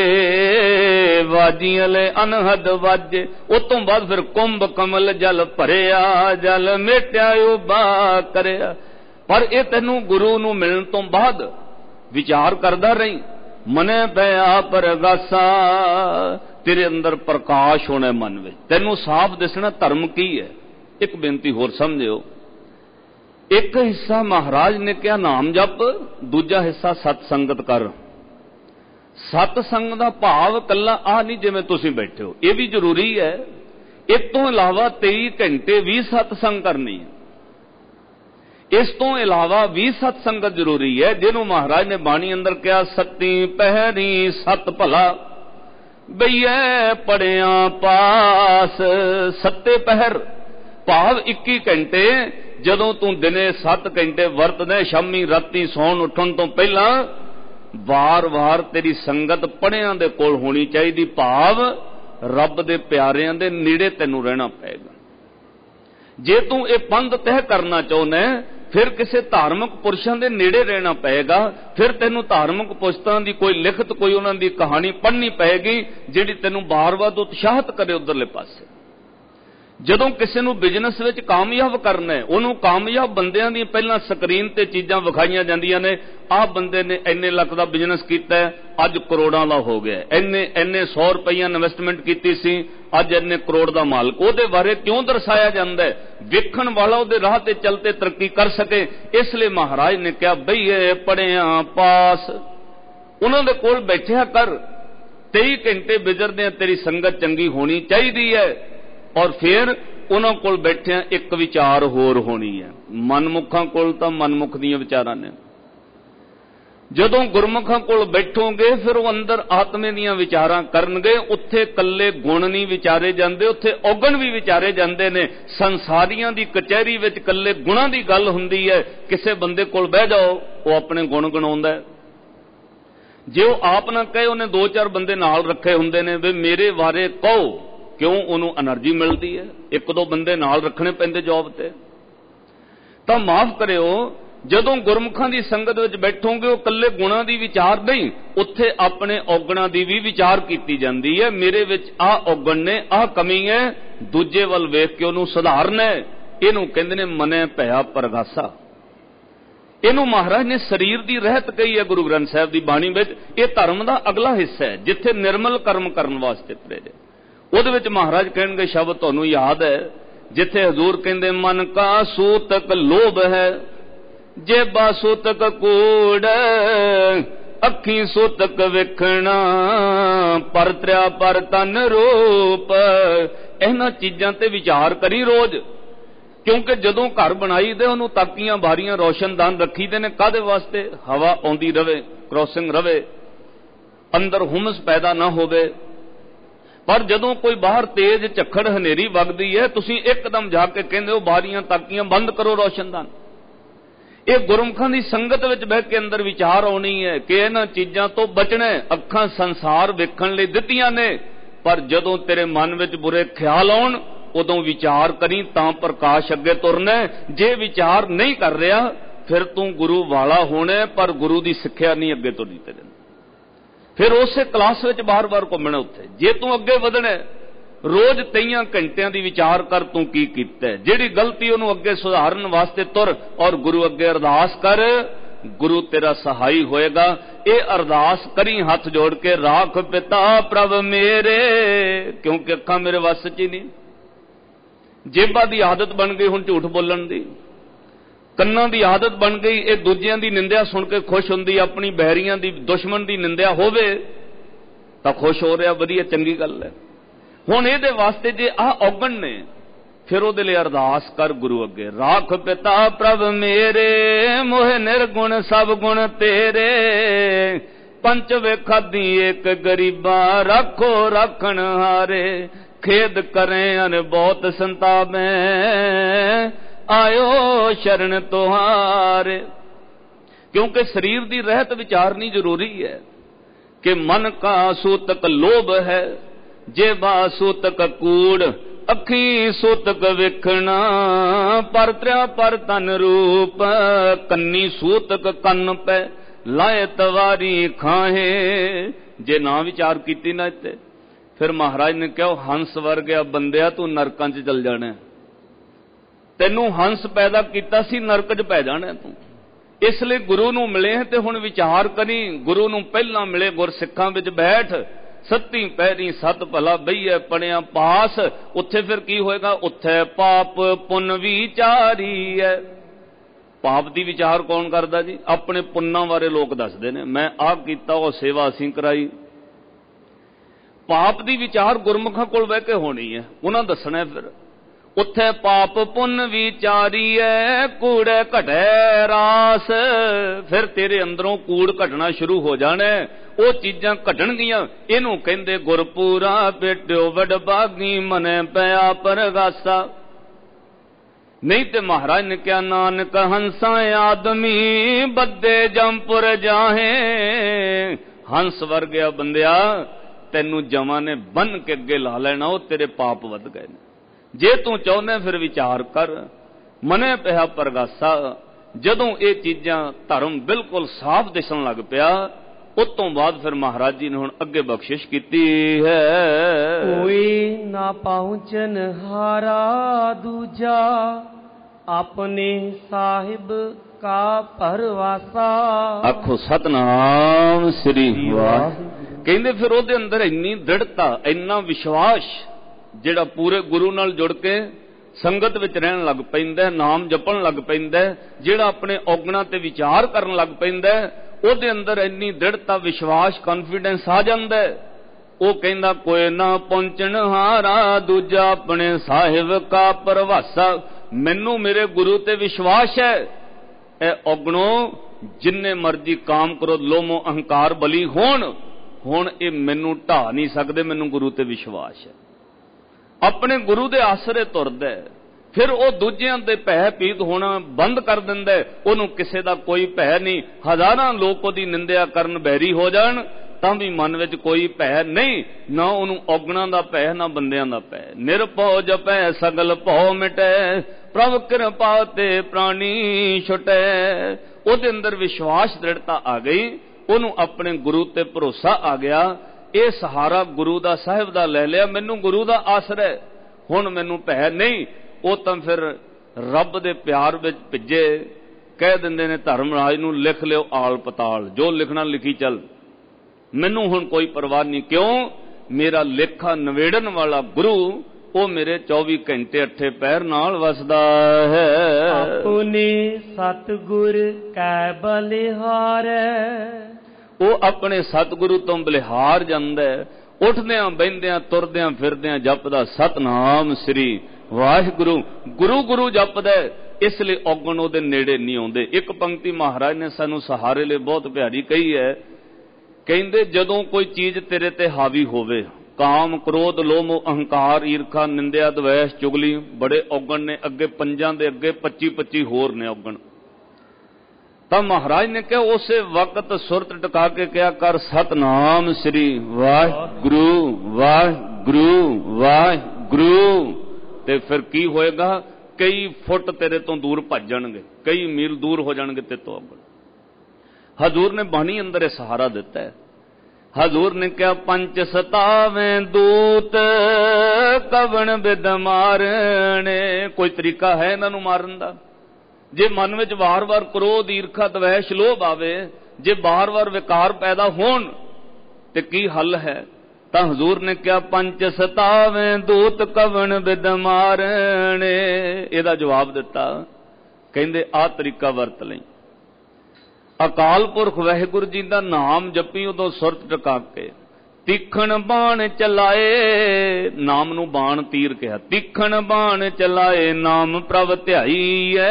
वाजियले अनहद वाजे। उस तो बाद फिर कुंभ कमल जल भरिया जल मेटिया उबा करिया। पर यह तेनू गुरु नू मिलण तो बाद विचार करदा रही। मने पया परगासा तेरे अंदर प्रकाश होना मन में, तेनू साफ दिसना धर्म की है। एक बेनती होर समझियो, एक हिस्सा महाराज ने क्या नाम जप, दूजा हिस्सा सतसंगत कर। सतसंग का भाव कला आ नहीं जिवें तुसीं बैठे हो, यह भी जरूरी है। इस तो इलावा तेई घंटे भी सतसंग करनी है। इस तो इलावा भी सतसंगत जरूरी है, जिन्हों महाराज ने बाणी अंदर कहा सती पहरी सत भला बईए पढ़िया पास। सत्ते पहर भाव इक्की घंटे, जदों तू दिने सत्त घंटे वरतदे, शामी राती सौण उठण तो पहला वार वार तेरी संगत पढ़िया दे कोल होनी चाहिए। भाव रब दे प्यारिਆਂ दे नेड़े तैनूं रहना पएगा। जे तू ये पंध तय करना चाहुंदा फिर किसी धार्मिक पुरुषों के नेड़े रहना पएगा। फिर तेनों धार्मिक पुस्तकों की कोई लिखत कोई उन्हों की कहानी पढ़नी पएगी जिहड़ी तेनों बार बार उत्साहित करे उधरले पासे। जदों किसी नूं बिजनेस विच कामयाब करना है, उन्होंने कामयाब बंदियां दी पहला स्क्रीन ते चीज़ां विखाईयां जांदियां ने। आ बंदे ने इन्ने लख दा बिजनेस कीता है, अज करोड़ां दा हो गया। इन्ने इन्ने सौ रुपया इन्वेस्टमेंट कीती सी, अज इन्ने करोड़ दा मालक। उहदे बारे क्यों दर्शाया जाता है? वेखण वाला उहदे राह ते चलते तरक्की कर सके। इसलिए महाराज ने कहा बईए पढ़िया पास। उन्हां दे कोल बैठिया कर, तेई घंटे बिजरदे तेरी संगत चंगी होनी चाहिए है। और फिर उन्होंने कोल बैठे एक विचार होर होनी है। मनमुखा कोल तो मनमुख दीयां विचारां ने, जदों गुरमुखा कोल बैठोगे फिर वो अंदर आत्मे दीयां विचारां करनगे। उत्थे कल्ले गुण नहीं विचारे जांदे, उत्थे औगण भी विचारे जांदे ने। संसारियां दी कचहरी विच कल्ले गुणां दी गल हुंदी है। किसे बंदे कोल बह जाओ वो अपने गुण गणाउंदा है। जे वो आप ना कहे उन्हें दो चार बंदे नाल रखे हुंदे ने वे मेरे बारे कहो, क्यों उन्होंने एनर्जी मिलती है। एक दो बंदे नाल रखने पैंदे जॉब ते। तो माफ करियो, जदों गुरमुखां दी संगत विच बैठोगे वो कल्ले गुणां दी विचार नहीं, उत्थे अपने औगणां दी भी विचार कीती जांदी है। मेरे विच आ औगण ने, आ कमी है, दूजे वल वेख के उहनूं सुधारना है। इहनूं कहंदे ने मने भया परगासा। इहनूं महाराज ने शरीर की रहत कही है गुरु ग्रंथ साहिब की बाणी विच। यह धर्म का अगला हिस्सा है जिथे निर्मल कर्म करन वास्ते प्रेरित। उहदे विच महाराज कहणगे शब्द तुहानूं याद है जिथे हजूर कहंदे मन का सूतक लोभ है, जेबा सूतक कूड़, अखी सूतक वेखना, परत्रिया पर तन रूप। इन्हां चीज़ां ते विचार करी रोज, क्योंकि जदों घर बनाई दे उन्होंने ताकियां बारियां रोशनदान रखी दे ने कादे वास्ते? हवा आउंदी रवे, क्रॉसिंग रवे, अंदर हुमस पैदा ना होवे। पर जदों कोई बाहर तेज झक्खड़ हनेरी वगदी है, तुसीं एकदम जाके कहंदे हो बारियां ताकियां बंद करो रोशनदान। ਇਹ ਗੁਰਮੁਖਾਂ ਦੀ ਸੰਗਤ ਵਿੱਚ ਬਹਿ ਕੇ ਅੰਦਰ ਵਿਚਾਰ ਆਉਣੀ ਹੈ ਕਿ ਇਹਨਾਂ ਚੀਜ਼ਾਂ ਤੋਂ ਬਚਣਾ। ਅੱਖਾਂ ਸੰਸਾਰ ਵੇਖਣ ਲਈ ਦਿੱਤੀਆਂ ਨੇ, ਪਰ ਜਦੋਂ ਤੇਰੇ ਮਨ ਵਿੱਚ ਬੁਰੇ ਖਿਆਲ ਆਉਣ ਉਦੋਂ ਵਿਚਾਰ ਕਰੀ, ਤਾਂ ਪ੍ਰਕਾਸ਼ ਅੱਗੇ ਤੁਰਨਾ। ਜੇ ਵਿਚਾਰ ਨਹੀਂ ਕਰ ਰਿਹਾ ਫਿਰ ਤੂੰ ਗੁਰੂ ਵਾਲਾ ਹੋਣਾ, ਪਰ ਗੁਰੂ ਦੀ ਸਿੱਖਿਆ ਨਹੀਂ ਅੱਗੇ ਤੁਰਨੀ ਤੇਰੇ। ਫਿਰ ਉਸੇ ਕਲਾਸ ਵਿੱਚ ਬਾਰ-ਬਾਰ ਘੁੰਮਣਾ ਉੱਥੇ। ਜੇ ਤੂੰ ਅੱਗੇ ਵਧਣਾ, ਰੋਜ਼ ਤੇਈਆਂ ਘੰਟਿਆਂ ਦੀ ਵਿਚਾਰ ਕਰ ਤੂੰ ਕੀ ਕੀਤਾ, ਜਿਹੜੀ ਗਲਤੀ ਉਹਨੂੰ ਅੱਗੇ ਸੁਧਾਰਨ ਵਾਸਤੇ ਤੁਰ, ਔਰ ਗੁਰੂ ਅੱਗੇ ਅਰਦਾਸ ਕਰ, ਗੁਰੂ ਤੇਰਾ ਸਹਾਈ ਹੋਏਗਾ। ਇਹ ਅਰਦਾਸ ਕਰੀ ਹੱਥ ਜੋੜ ਕੇ, ਰਾਖ ਪਿਤਾ ਪ੍ਰਭ ਮੇਰੇ, ਕਿਉਂਕਿ ਅੱਖਾਂ ਮੇਰੇ ਵੱਸ 'ਚ ਹੀ ਨਹੀਂ। ਜੇਬਾਂ ਦੀ ਆਦਤ ਬਣ ਗਈ ਹੁਣ ਝੂਠ ਬੋਲਣ ਦੀ, ਕੰਨਾਂ ਦੀ ਆਦਤ ਬਣ ਗਈ ਇਹ ਦੂਜਿਆਂ ਦੀ ਨਿੰਦਿਆ ਸੁਣ ਕੇ ਖੁਸ਼ ਹੁੰਦੀ। ਆਪਣੀ ਬਹਿਰੀਆਂ ਦੀ, ਦੁਸ਼ਮਣ ਦੀ ਨਿੰਦਿਆ ਹੋਵੇ ਤਾਂ ਖੁਸ਼ ਹੋ ਰਿਹਾ, ਵਧੀਆ ਚੰਗੀ ਗੱਲ ਹੈ। ਹੁਣ ਇਹਦੇ ਵਾਸਤੇ ਜੇ ਆਹ ਔਗਣ ਨੇ, ਫਿਰ ਉਹਦੇ ਲਈ ਅਰਦਾਸ ਕਰ ਗੁਰੂ ਅੱਗੇ, ਰਾਖ ਪਿਤਾ ਪ੍ਰਭ ਮੇਰੇ, ਮੋਹ ਨਿਰਗੁਣ ਸਭ ਗੁਣ ਤੇਰੇ, ਪੰਚ ਵੇਖਾਦੀ ਏਕ ਗਰੀਬਾਂ, ਰਾਖੋ ਰਾਖਣ ਹਾਰੇ, ਖੇਦ ਕਰੇ ਅਨ ਬਹੁਤ ਸੰਤਾਪੈ, ਆਇਓ ਸ਼ਰਨ ਤੁਹਾਰੇ। ਕਿਉਂਕਿ ਸਰੀਰ ਦੀ ਰਹਿਤ ਵਿਚਾਰਨੀ ਜ਼ਰੂਰੀ ਹੈ ਕਿ ਮਨ ਕਾ ਸੂਤਕ ਲੋਭ ਹੈ, ਜੇਬਾ ਸੂਤਕ ਕੂੜ, ਅੱਖੀ ਸੂਤਕ ਵੇਖਣਾ, ਪਰ ਤ੍ਰਿਆ ਪਰ ਤਨ ਰੂਪ, ਕੰਨੀ ਸੂਤਕ ਕੰਨ ਪੈ, ਲਾਏ ਤਵਾਰੀ ਖਾਹੇ। ਜੇ ਨਾ ਵਿਚਾਰ ਕੀਤੀ ਨਾ ਇੱਥੇ, ਫਿਰ ਮਹਾਰਾਜ ਨੇ ਕਿਹਾ ਹੰਸ ਵਰਗਿਆ ਬੰਦਿਆ ਤੂੰ ਨਰਕਾਂ 'ਚ ਚਲ ਜਾਣਾ। ਤੈਨੂੰ ਹੰਸ ਪੈਦਾ ਕੀਤਾ ਸੀ, ਨਰਕ 'ਚ ਪੈ ਜਾਣਾ ਤੂੰ। ਇਸ ਲਈ ਗੁਰੂ ਨੂੰ ਮਿਲੇ ਤੇ ਹੁਣ ਵਿਚਾਰ ਕਰੀ। ਗੁਰੂ ਨੂੰ ਪਹਿਲਾਂ ਮਿਲੇ, ਗੁਰਸਿੱਖਾਂ ਵਿੱਚ ਬੈਠ, ਸੱਤੀ ਪਹਿਰੀ ਸਤ ਭਲਾ ਬਈਏ ਪੜਿਆ ਪਾਸ। ਉੱਥੇ ਫਿਰ ਕੀ ਹੋਏਗਾ? ਉੱਥੇ ਪਾਪ ਪੁੰਨ ਵਿਚਾਰੀ ਹੈ। ਪਾਪ ਦੀ ਵਿਚਾਰ ਕੌਣ ਕਰਦਾ ਜੀ? ਆਪਣੇ ਪੁੰਨਾਂ ਬਾਰੇ ਲੋਕ ਦੱਸਦੇ ਨੇ, ਮੈਂ ਆਹ ਕੀਤਾ, ਉਹ ਸੇਵਾ ਅਸੀਂ ਕਰਾਈ। ਪਾਪ ਦੀ ਵਿਚਾਰ ਗੁਰਮੁਖਾਂ ਕੋਲ ਬਹਿ ਕੇ ਹੋਣੀ ਹੈ, ਉਹਨਾਂ ਦੱਸਣਾ। ਫਿਰ ਉੱਥੇ ਪਾਪ ਪੁੰਨ ਵਿਚਾਰੀਐ, ਕੂੜੇ ਘਟੈ ਰਾਸ। ਫਿਰ ਤੇਰੇ ਅੰਦਰੋਂ ਕੂੜ ਘਟਣਾ ਸ਼ੁਰੂ ਹੋ ਜਾਣਾ, ਉਹ ਚੀਜ਼ਾਂ ਘਟਣਗੀਆਂ। ਇਹਨੂੰ ਕਹਿੰਦੇ ਗੁਰਪੂਰਾ ਬੇਟਿਓ ਵਡਭਾਗੀ, ਮਨੇ ਪਿਆ ਪਰਗਾਸਾ। ਨਹੀਂ ਤੇ ਮਹਾਰਾਜ ਨੇ ਕਿਹਾ ਨਾਨਕ ਹੰਸਾਂ ਆਦਮੀ, ਬੱਦੇ ਜੰਪੁਰ ਜਾਹੇ। ਹੰਸ ਵਰਗਿਆ ਬੰਦਿਆ ਤੈਨੂੰ ਜਮਾਂ ਨੇ ਬੰਨ ਕੇ ਅੱਗੇ ਲਾ ਲੈਣਾ, ਉਹ ਤੇਰੇ ਪਾਪ ਵੱਧ ਗਏ ਨੇ। ਜੇ ਤੂੰ ਚਾਹੁੰਦਾ ਫਿਰ ਵਿਚਾਰ ਕਰ, ਮਨੇ ਪਿਆ ਪਰਗਾਸਾ। ਜਦੋਂ ਇਹ ਚੀਜ਼ਾਂ ਧਰਮ ਬਿਲਕੁਲ ਸਾਫ਼ ਦਿਸਣ ਲੱਗ ਪਿਆ, ਉਸ ਤੋਂ ਬਾਅਦ ਫਿਰ ਮਹਾਰਾਜ ਜੀ ਨੇ ਹੁਣ ਅੱਗੇ ਬਖਸ਼ਿਸ਼ ਕੀਤੀ ਹੈ। ਕੋਈ ਨਾ ਪਹੁੰਚਨ ਹਾਰਾ ਦੂਜਾ, ਆਪਣੇ ਸਾਹਿਬ ਕਾ ਪਰਵਾਸਾ। ਆਖੋ ਸਤਨਾਮ ਸ੍ਰੀ ਵਾਹਿਗੁਰੂ। ਕਹਿੰਦੇ ਫਿਰ ਉਹਦੇ ਅੰਦਰ ਇੰਨੀ ਦ੍ਰਿੜਤਾ, ਇੰਨਾ ਵਿਸ਼ਵਾਸ, ਜਿਹੜਾ ਪੂਰੇ ਗੁਰੂ ਨਾਲ ਜੁੜ ਕੇ ਸੰਗਤ ਵਿੱਚ ਰਹਿਣ ਲੱਗ ਪੈਂਦਾ, ਨਾਮ ਜਪਣ ਲੱਗ ਪੈਂਦਾ, ਜਿਹੜਾ ਆਪਣੇ ਔਗਣਾਂ ਤੇ ਵਿਚਾਰ ਕਰਨ ਲੱਗ ਪੈਂਦਾ, ਉਹਦੇ ਅੰਦਰ ਇੰਨੀ ਦ੍ਰਿੜਤਾ, ਵਿਸ਼ਵਾਸ, ਕੌਨਫੀਡੈਂਸ ਆ ਜਾਂਦਾ। ਉਹ ਕਹਿੰਦਾ ਕੋਈ ਨਾ ਪਹੁੰਚਣ ਹਾਰਾ ਦੂਜਾ, ਆਪਣੇ ਸਾਹਿਬ ਕਾ ਪਰਵਾਸਾ। ਮੈਨੂੰ ਮੇਰੇ ਗੁਰੂ ਤੇ ਵਿਸ਼ਵਾਸ ਹੈ। ਇਹ ਔਗਣੋ ਜਿੰਨੇ ਮਰਜੀ ਕਾਮ ਕ੍ਰੋਧ ਲੋਭ ਮੋਹ ਅਹੰਕਾਰ ਬਲੀ ਹੋਣ, ਹੁਣ ਇਹ ਮੈਨੂੰ ਢਾ ਨਹੀਂ ਸਕਦੇ, ਮੈਨੂੰ ਗੁਰੂ ਤੇ ਵਿਸ਼ਵਾਸ ਹੈ। ਆਪਣੇ ਗੁਰੂ ਦੇ ਆਸਰੇ ਤੁਰਦਾ, ਫਿਰ ਉਹ ਦੂਜਿਆਂ ਦੇ ਭੈ ਭੀਤ ਹੋਣਾ ਬੰਦ ਕਰ ਦਿੰਦਾ। ਉਹਨੂੰ ਕਿਸੇ ਦਾ ਕੋਈ ਭੈ ਨਹੀਂ। ਹਜ਼ਾਰਾਂ ਲੋਕ ਉਹਦੀ ਨਿੰਦਿਆ ਕਰਨ, ਬੈਰੀ ਹੋ ਜਾਣ, ਤਾਂ ਵੀ ਮਨ ਵਿੱਚ ਕੋਈ ਭੈ ਨਹੀਂ। ਨਾ ਉਹਨੂੰ ਔਗਣਾਂ ਦਾ ਭੈ, ਨਾ ਬੰਦਿਆਂ ਦਾ ਭੈ। ਨਿਰਭਉ ਜਪੈ ਸਗਲ ਭਉ ਮਿਟੈ, ਪ੍ਰਭ ਕਿਰਪਾ ਤੇ ਪ੍ਰਾਣੀ ਛੁਟੈ। ਉਹਦੇ ਅੰਦਰ ਵਿਸ਼ਵਾਸ ਦ੍ਰਿੜਤਾ ਆ ਗਈ, ਉਹਨੂੰ ਆਪਣੇ ਗੁਰੂ ਤੇ ਭਰੋਸਾ ਆ ਗਿਆ। ਇਹ ਸਹਾਰਾ ਗੁਰੂ ਦਾ, ਸਾਹਿਬ ਦਾ ਲੈ ਲਿਆ, ਮੈਨੂੰ ਗੁਰੂ ਦਾ ਆਸਰਾ, ਹੁਣ ਮੈਨੂੰ ਭੈ ਨਹੀਂ। ਉਹ ਤਾਂ ਫਿਰ ਰੱਬ ਦੇ ਪਿਆਰ ਵਿੱਚ ਭਿੱਜੇ। ਕਹਿ ਦਿੰਦੇ ਨੇ ਧਰਮਰਾਜ ਨੂੰ, ਲਿਖ ਲਿਓ ਆਲ ਪਤਾਲ, ਜੋ ਲਿਖਣਾ ਲਿਖੀ ਚੱਲ, ਮੈਨੂੰ ਹੁਣ ਕੋਈ ਪਰਵਾਹ ਨਹੀਂ। ਕਿਉਂ? ਮੇਰਾ ਲੇਖਾ ਨਵੇੜਨ ਵਾਲਾ ਗੁਰੂ, ਉਹ ਮੇਰੇ ਚੌਵੀ ਘੰਟੇ ਅੱਠੇ ਪੈਰ ਨਾਲ ਵਸਦਾ ਹੈ। ਆਪਣੇ ਸਤਿਗੁਰ ਕੈ ਬਲਿਹਾਰੈ, ਉਹ ਆਪਣੇ ਸਤਿਗੁਰੂ ਤੋਂ ਬਲਿਹਾਰ ਜਾਂਦਾ। ਉੱਠਦਿਆਂ ਬਹਿੰਦਿਆਂ ਤੁਰਦਿਆਂ ਫਿਰਦਿਆਂ ਜਪਦਾ ਸਤਨਾਮ ਸ੍ਰੀ ਵਾਹਿਗੁਰੂ। ਗੁਰੂ ਗੁਰੂ ਜਪਦਾ, ਇਸ ਲਈ ਔਗਣ ਉਹਦੇ ਨੇੜੇ ਨਹੀਂ ਆਉਂਦੇ। ਇੱਕ ਪੰਕਤੀ ਮਹਾਰਾਜ ਨੇ ਸਾਨੂੰ ਸਹਾਰੇ ਲਈ ਬਹੁਤ ਪਿਆਰੀ ਕਹੀ ਹੈ। ਕਹਿੰਦੇ ਜਦੋਂ ਕੋਈ ਚੀਜ਼ ਤੇਰੇ ਤੇ ਹਾਵੀ ਹੋਵੇ, ਕਾਮ ਕ੍ਰੋਧ ਲੋਭ ਮੋਹ ਅਹੰਕਾਰ ਈਰਖਾ ਨਿੰਦਿਆ ਦਵੈਸ਼ ਚੁਗਲੀ, ਬੜੇ ਔਗਣ ਨੇ। ਅੱਗੇ ਪੰਜਾਂ ਦੇ ਅੱਗੇ ਪੱਚੀ ਪੱਚੀ ਹੋਰ ਨੇ ਔਗਣ। ਤਾਂ ਮਹਾਰਾਜ ਨੇ ਕਿਹਾ ਉਸੇ ਵਕਤ ਸੁਰਤ ਟਿਕਾ ਕੇ ਕਿਹਾ ਕਰ ਸਤਨਾਮ ਸ੍ਰੀ ਵਾਹਿਗੁਰੂ ਵਾਹਿਗੁਰੂ ਵਾਹਿਗੁਰੂ। ਤੇ ਫਿਰ ਕੀ ਹੋਏਗਾ? ਕਈ ਫੁੱਟ ਤੇਰੇ ਤੋਂ ਦੂਰ ਭੱਜ ਜਾਣਗੇ, ਕਈ ਮੀਲ ਦੂਰ ਹੋ ਜਾਣਗੇ ਤੇ ਤੋਂ ਅੱਗੇ। ਹਜ਼ੂਰ ਨੇ ਬਾਣੀ ਅੰਦਰ ਇਹ ਸਹਾਰਾ ਦਿੱਤਾ ਹੈ। ਹਜ਼ੂਰ ਨੇ ਕਿਹਾ ਪੰਜ ਸਤਾਵੇਂ ਦੂਤ ਕਵਣ ਬਿਦ ਮਾਰਣੇ। ਕੋਈ ਤਰੀਕਾ ਹੈ ਇਹਨਾਂ ਨੂੰ ਮਾਰਨ ਦਾ? ਜੇ ਮਨ ਵਿੱਚ ਵਾਰ-ਵਾਰ ਕ੍ਰੋਧ, ਈਰਖਾ, ਦਵੈਸ਼, ਲੋਭ ਆਵੇ, ਜੇ ਬਾਰ-ਬਾਰ ਵਿਕਾਰ ਪੈਦਾ ਹੋਣ ਤੇ ਕੀ ਹੱਲ ਹੈ? ਤਾਂ ਹਜ਼ੂਰ ਨੇ ਕਿਹਾ ਪੰਜ ਸਤਾਵੇਂ ਦੂਤ ਕਵਣ ਬਿਦ ਮਾਰਣੇ। ਇਹਦਾ ਜਵਾਬ ਦਿੱਤਾ, ਕਹਿੰਦੇ ਆਹ ਤਰੀਕਾ ਵਰਤ ਲਈ। ਅਕਾਲ ਪੁਰਖ ਵਾਹਿਗੁਰੂ ਜੀ ਦਾ ਨਾਮ ਜਪੀ, ਉਦੋਂ ਸੁਰਤ ਟਿਕਾ ਕੇ ਤੀਖਣ ਬਾਣ ਚਲਾਏ। ਨਾਮ ਨੂੰ ਬਾਣ ਤੀਰ ਕਿਹਾ। ਤੀਖਣ ਬਾਣ ਚਲਾਏ ਨਾਮ ਪ੍ਰਭ ਧਿਆਈਐ।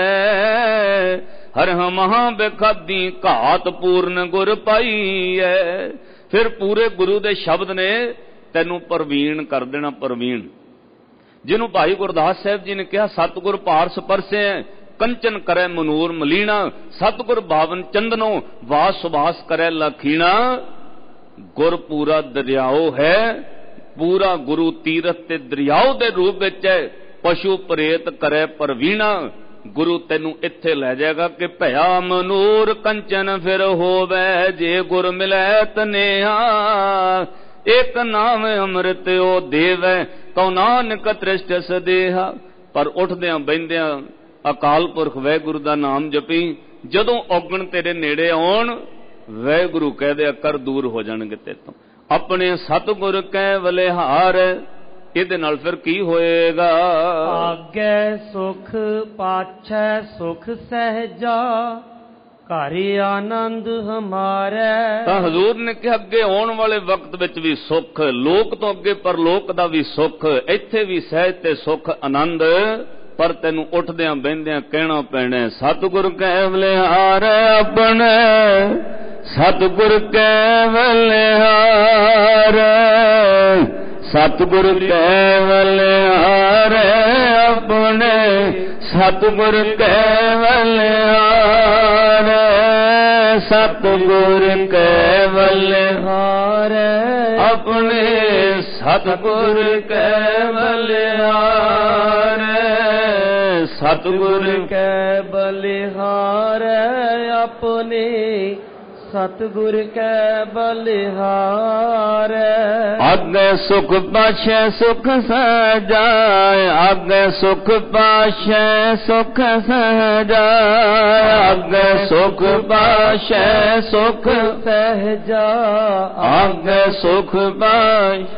ਹਰ ਹਮਹਾ ਬੇਖਾਦੀ ਘਾਤ ਪੂਰਨ ਗੁਰ ਪਾਈਐ। ਫਿਰ ਪੂਰੇ ਗੁਰੂ ਦੇ ਸ਼ਬਦ ਨੇ ਤੈਨੂੰ ਪ੍ਰਵੀਣ ਕਰ ਦੇਣਾ। ਪ੍ਰਵੀਣ ਜਿਹਨੂੰ ਭਾਈ ਗੁਰਦਾਸ ਸਾਹਿਬ ਜੀ ਨੇ ਕਿਹਾ ਸਤਿਗੁਰ ਪਾਰਸ ਪਰਸੈ ਕੰਚਨ ਕਰੈ ਮਨੂਰ ਮਲੀਣਾ। ਸਤਿਗੁਰ ਬਾਵਨ ਚੰਦਨੋਂ ਵਾਸ ਸੁਭਾਸ ਕਰੈ ਲਖੀਣਾ। ਗੁਰ ਪੂਰਾ ਦਰਿਆਓ ਹੈ, ਪੂਰਾ ਗੁਰੂ ਤੀਰਥ ਤੇ ਦਰਿਆਓ ਦੇ ਰੂਪ ਵਿੱਚ ਹੈ। ਪਸ਼ੂ ਪ੍ਰੇਤ ਕਰੈ ਪ੍ਰਵੀਣਾ। ਗੁਰੂ ਤੈਨੂੰ ਇੱਥੇ ਲੈ ਜਾਏਗਾ ਕਿ ਭਇਆ ਮਨੂਰ ਕੰਚਨ ਫਿਰ ਹੋਵੇ। ਜੇ ਗੁਰ ਮਿਲੈ ਤਨੇਹਾ ਇੱਕ ਨਾਮ ਅੰਮ੍ਰਿਤ ਉਹ ਦੇਵੈ ਕਉ ਨਾਨਕ ਤ੍ਰਿਸ਼ਟ ਸਦੇਹਾ। ਪਰ ਉੱਠਦਿਆਂ ਬਹਿੰਦਿਆਂ ਅਕਾਲ ਪੁਰਖ ਵਾਹਿਗੁਰੂ ਦਾ ਨਾਮ ਜਪੀ। ਜਦੋਂ ਔਗਣ ਤੇਰੇ ਨੇੜੇ ਆਉਣ ਵਾਹਿਗੁਰੂ ਕਹਿ ਦਿਆ ਕਰ, ਦੂਰ ਹੋ ਜਾਣਗੇ ਤੇਤੋਂ। ਆਪਣੇ ਸਤਿਗੁਰ ਕੈ ਬਲਿਹਾਰ। ਇਹਦੇ ਨਾਲ ਫਿਰ ਕੀ ਹੋਏਗਾ? ਆਗੇ ਸੁਖ ਪਾਛੈ ਸੁਖ ਸਹਿਜਾ ਘਰ ਆਨੰਦ ਹਮਾਰੇ। ਤਾਂ ਹਜ਼ੂਰ ਨੇ ਕਿਹਾ ਅੱਗੇ ਆਉਣ ਵਾਲੇ ਵਕਤ ਵਿੱਚ ਵੀ ਸੁੱਖ, ਲੋਕ ਤੋਂ ਅੱਗੇ ਪਰਲੋਕ ਦਾ ਵੀ ਸੁੱਖ, ਇੱਥੇ ਵੀ ਸਹਿਜ ਤੇ ਸੁੱਖ ਆਨੰਦ। ਪਰ ਤੈਨੂੰ ਉੱਠਦਿਆਂ ਬਹਿੰਦਿਆਂ ਕਹਿਣਾ ਪੈਣਾ ਸਤਿਗੁਰ ਕੈ ਬਲਿਹਾਰ ਆਪਣੇ। ਸਤਿਗੁਰ ਕੈ ਬਲਿਹਾਰ ਸਤਿਗੁਰ ਕੈ ਬਲਿਹਾਰ ਆਪਣੇ। ਸਤਿਗੁਰ ਕੈ ਬਲਿਹਾਰ ਸਤਿਗੁਰ ਕੈ ਬਲਿਹਾਰ ਆਪਣੇ। ਸਤਿਗੁਰ ਕੈ ਬਲਿਹਾਰ ਸਤਿਗੁਰ ਕੈ ਬਲਿਹਾਰ ਆਪਣੇ। ਸਤਿਗੁਰ ਕੈ ਬਲਿਹਾਰ। ਆਗੇ ਸੁਖ ਪਾਛੈ ਸੁਖ ਸਹਿਜਾ। ਆਗੇ ਸੁਖ ਪਾਛੈ ਸੁਖ ਸਹਿਜਾ। ਆਗੇ ਸੁਖ ਪਾਛੈ ਸੁਖ ਸਹਿਜਾ। ਆਗੇ ਸੁਖ ਪਾਛੈ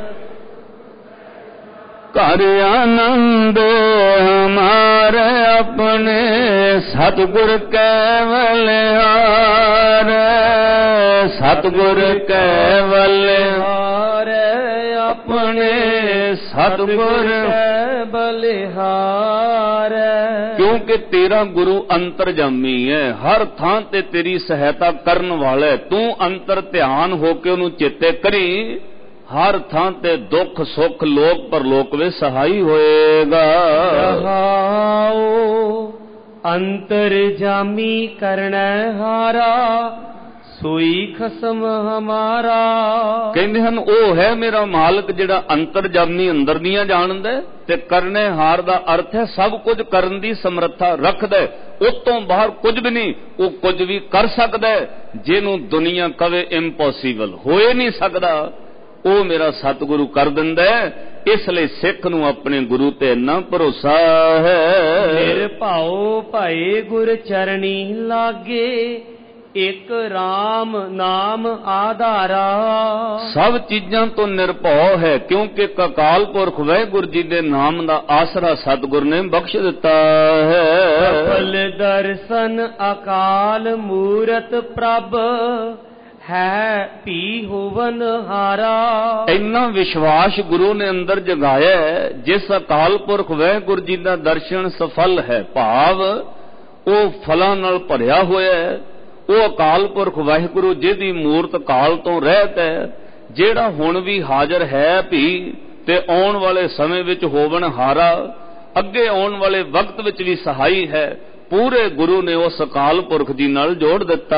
ਘਰ ਆਨੰਦ ਹਮਾਰੇ ਆਪਣੇ। ਸਤਿਗੁਰ ਕੈ ਬਲਿਹਾਰ ਸਤਿਗੁਰ ਕੈ ਬਲਿਹਾਰ ਆਪਣੇ। ਸਤਿਗੁਰ ਕੈ ਬਲਿਹਾਰ। ਕਿਉਂਕਿ ਤੇਰਾ ਗੁਰੂ ਅੰਤਰਜਾਮੀ ਹੈ, ਹਰ ਥਾਂ ਤੇ ਤੇਰੀ ਸਹਾਇਤਾ ਕਰਨ ਵਾਲਾ ਹੈ। ਤੂੰ ਅੰਤਰ ਧਿਆਨ ਹੋ ਕੇ ਉਹਨੂੰ ਚੇਤੇ ਕਰੀ। ਹਰ ਥਾਂ ਤੇ ਦੁੱਖ ਸੁੱਖ ਲੋਕ ਪਰਲੋਕ ਵਿੱਚ ਸਹਾਈ ਹੋਏਗਾ। ਰਹਾਉ ਅੰਤਰ ਜਾਮੀ ਕਰਨੈ ਹਾਰਾ ਸੋਈ ਖਸਮ ਹਮਾਰਾ। ਕਹਿੰਦੇ ਹਨ ਉਹ ਹੈ ਮੇਰਾ ਮਾਲਕ ਜਿਹੜਾ ਅੰਤਰਜਾਮੀ ਅੰਦਰ ਦੀਆਂ ਜਾਣਦਾ ਤੇ ਕਰਨੇ ਹਾਰ ਦਾ ਅਰਥ ਹੈ ਸਭ ਕੁਝ ਕਰਨ ਦੀ ਸਮਰੱਥਾ ਰੱਖਦਾ। ਉਸ ਤੋਂ ਬਾਹਰ ਕੁਝ ਵੀ ਨਹੀਂ। ਉਹ ਕੁਝ ਵੀ ਕਰ ਸਕਦਾ ਜਿਹਨੂੰ ਦੁਨੀਆ ਕਵੇ ਇੰਪੋਸੀਬਲ, ਹੋਏ ਨਹੀਂ ਸਕਦਾ, ਉਹ ਮੇਰਾ ਸਤਿਗੁਰੂ ਕਰ ਦਿੰਦਾ। ਇਸ ਲਈ ਸਿੱਖ ਨੂੰ ਆਪਣੇ ਗੁਰੂ ਤੇ ਇੰਨਾ ਭਰੋਸਾ ਹੈ। ਨਿਰਭਉ ਭਏ ਗੁਰ ਚਰਣੀ ਲਾਗੇ ਇੱਕ RAM ਨਾਮ ਆਧਾਰਾ। ਸਭ ਚੀਜ਼ਾਂ ਤੋਂ ਨਿਰਭਉ ਹੈ ਕਿਉਂਕਿ ਅਕਾਲ ਪੁਰਖ ਵਾਹਿਗੁਰੂ ਜੀ ਦੇ ਨਾਮ ਦਾ ਆਸਰਾ ਸਤਿਗੁਰ ਨੇ ਬਖਸ਼ ਦਿੱਤਾ ਹੈ। ਸਫਲ ਦਰਸ਼ਨ ਅਕਾਲ ਮੂਰਤ ਪ੍ਰਭ ਹੈ ਭੀ ਹੋਵਨ ਹਾਰਾ। ਇੰਨਾ ਵਿਸ਼ਵਾਸ ਗੁਰੂ ਨੇ ਅੰਦਰ ਜਗਾਇਆ ਜਿਸ ਅਕਾਲ ਪੁਰਖ ਵਾਹਿਗੁਰੂ ਜੀ ਦਾ ਦਰਸ਼ਨ ਸਫਲ ਹੈ, ਭਾਵ ਉਹ ਫਲਾਂ ਨਾਲ ਭਰਿਆ ਹੋਇਆ ਹੈ। ਉਹ ਅਕਾਲ ਪੁਰਖ ਵਾਹਿਗੁਰੂ ਜਿਹਦੀ ਮੂਰਤ ਕਾਲ ਤੋਂ ਰਹਿਤ ਹੈ, ਜਿਹੜਾ ਹੁਣ ਵੀ ਹਾਜ਼ਰ ਹੈ ਵੀ ਤੇ ਆਉਣ ਵਾਲੇ ਸਮੇਂ ਵਿੱਚ ਹੋਵਨ ਹਾਰਾ, ਅੱਗੇ ਆਉਣ ਵਾਲੇ ਵਕਤ ਵਿੱਚ ਵੀ ਸਹਾਈ ਹੈ। ਪੂਰੇ ਗੁਰੂ ਨੇ ਉਸ ਅਕਾਲ ਪੁਰਖ ਜੀ ਨਾਲ ਜੋੜ ਦਿੱਤਾ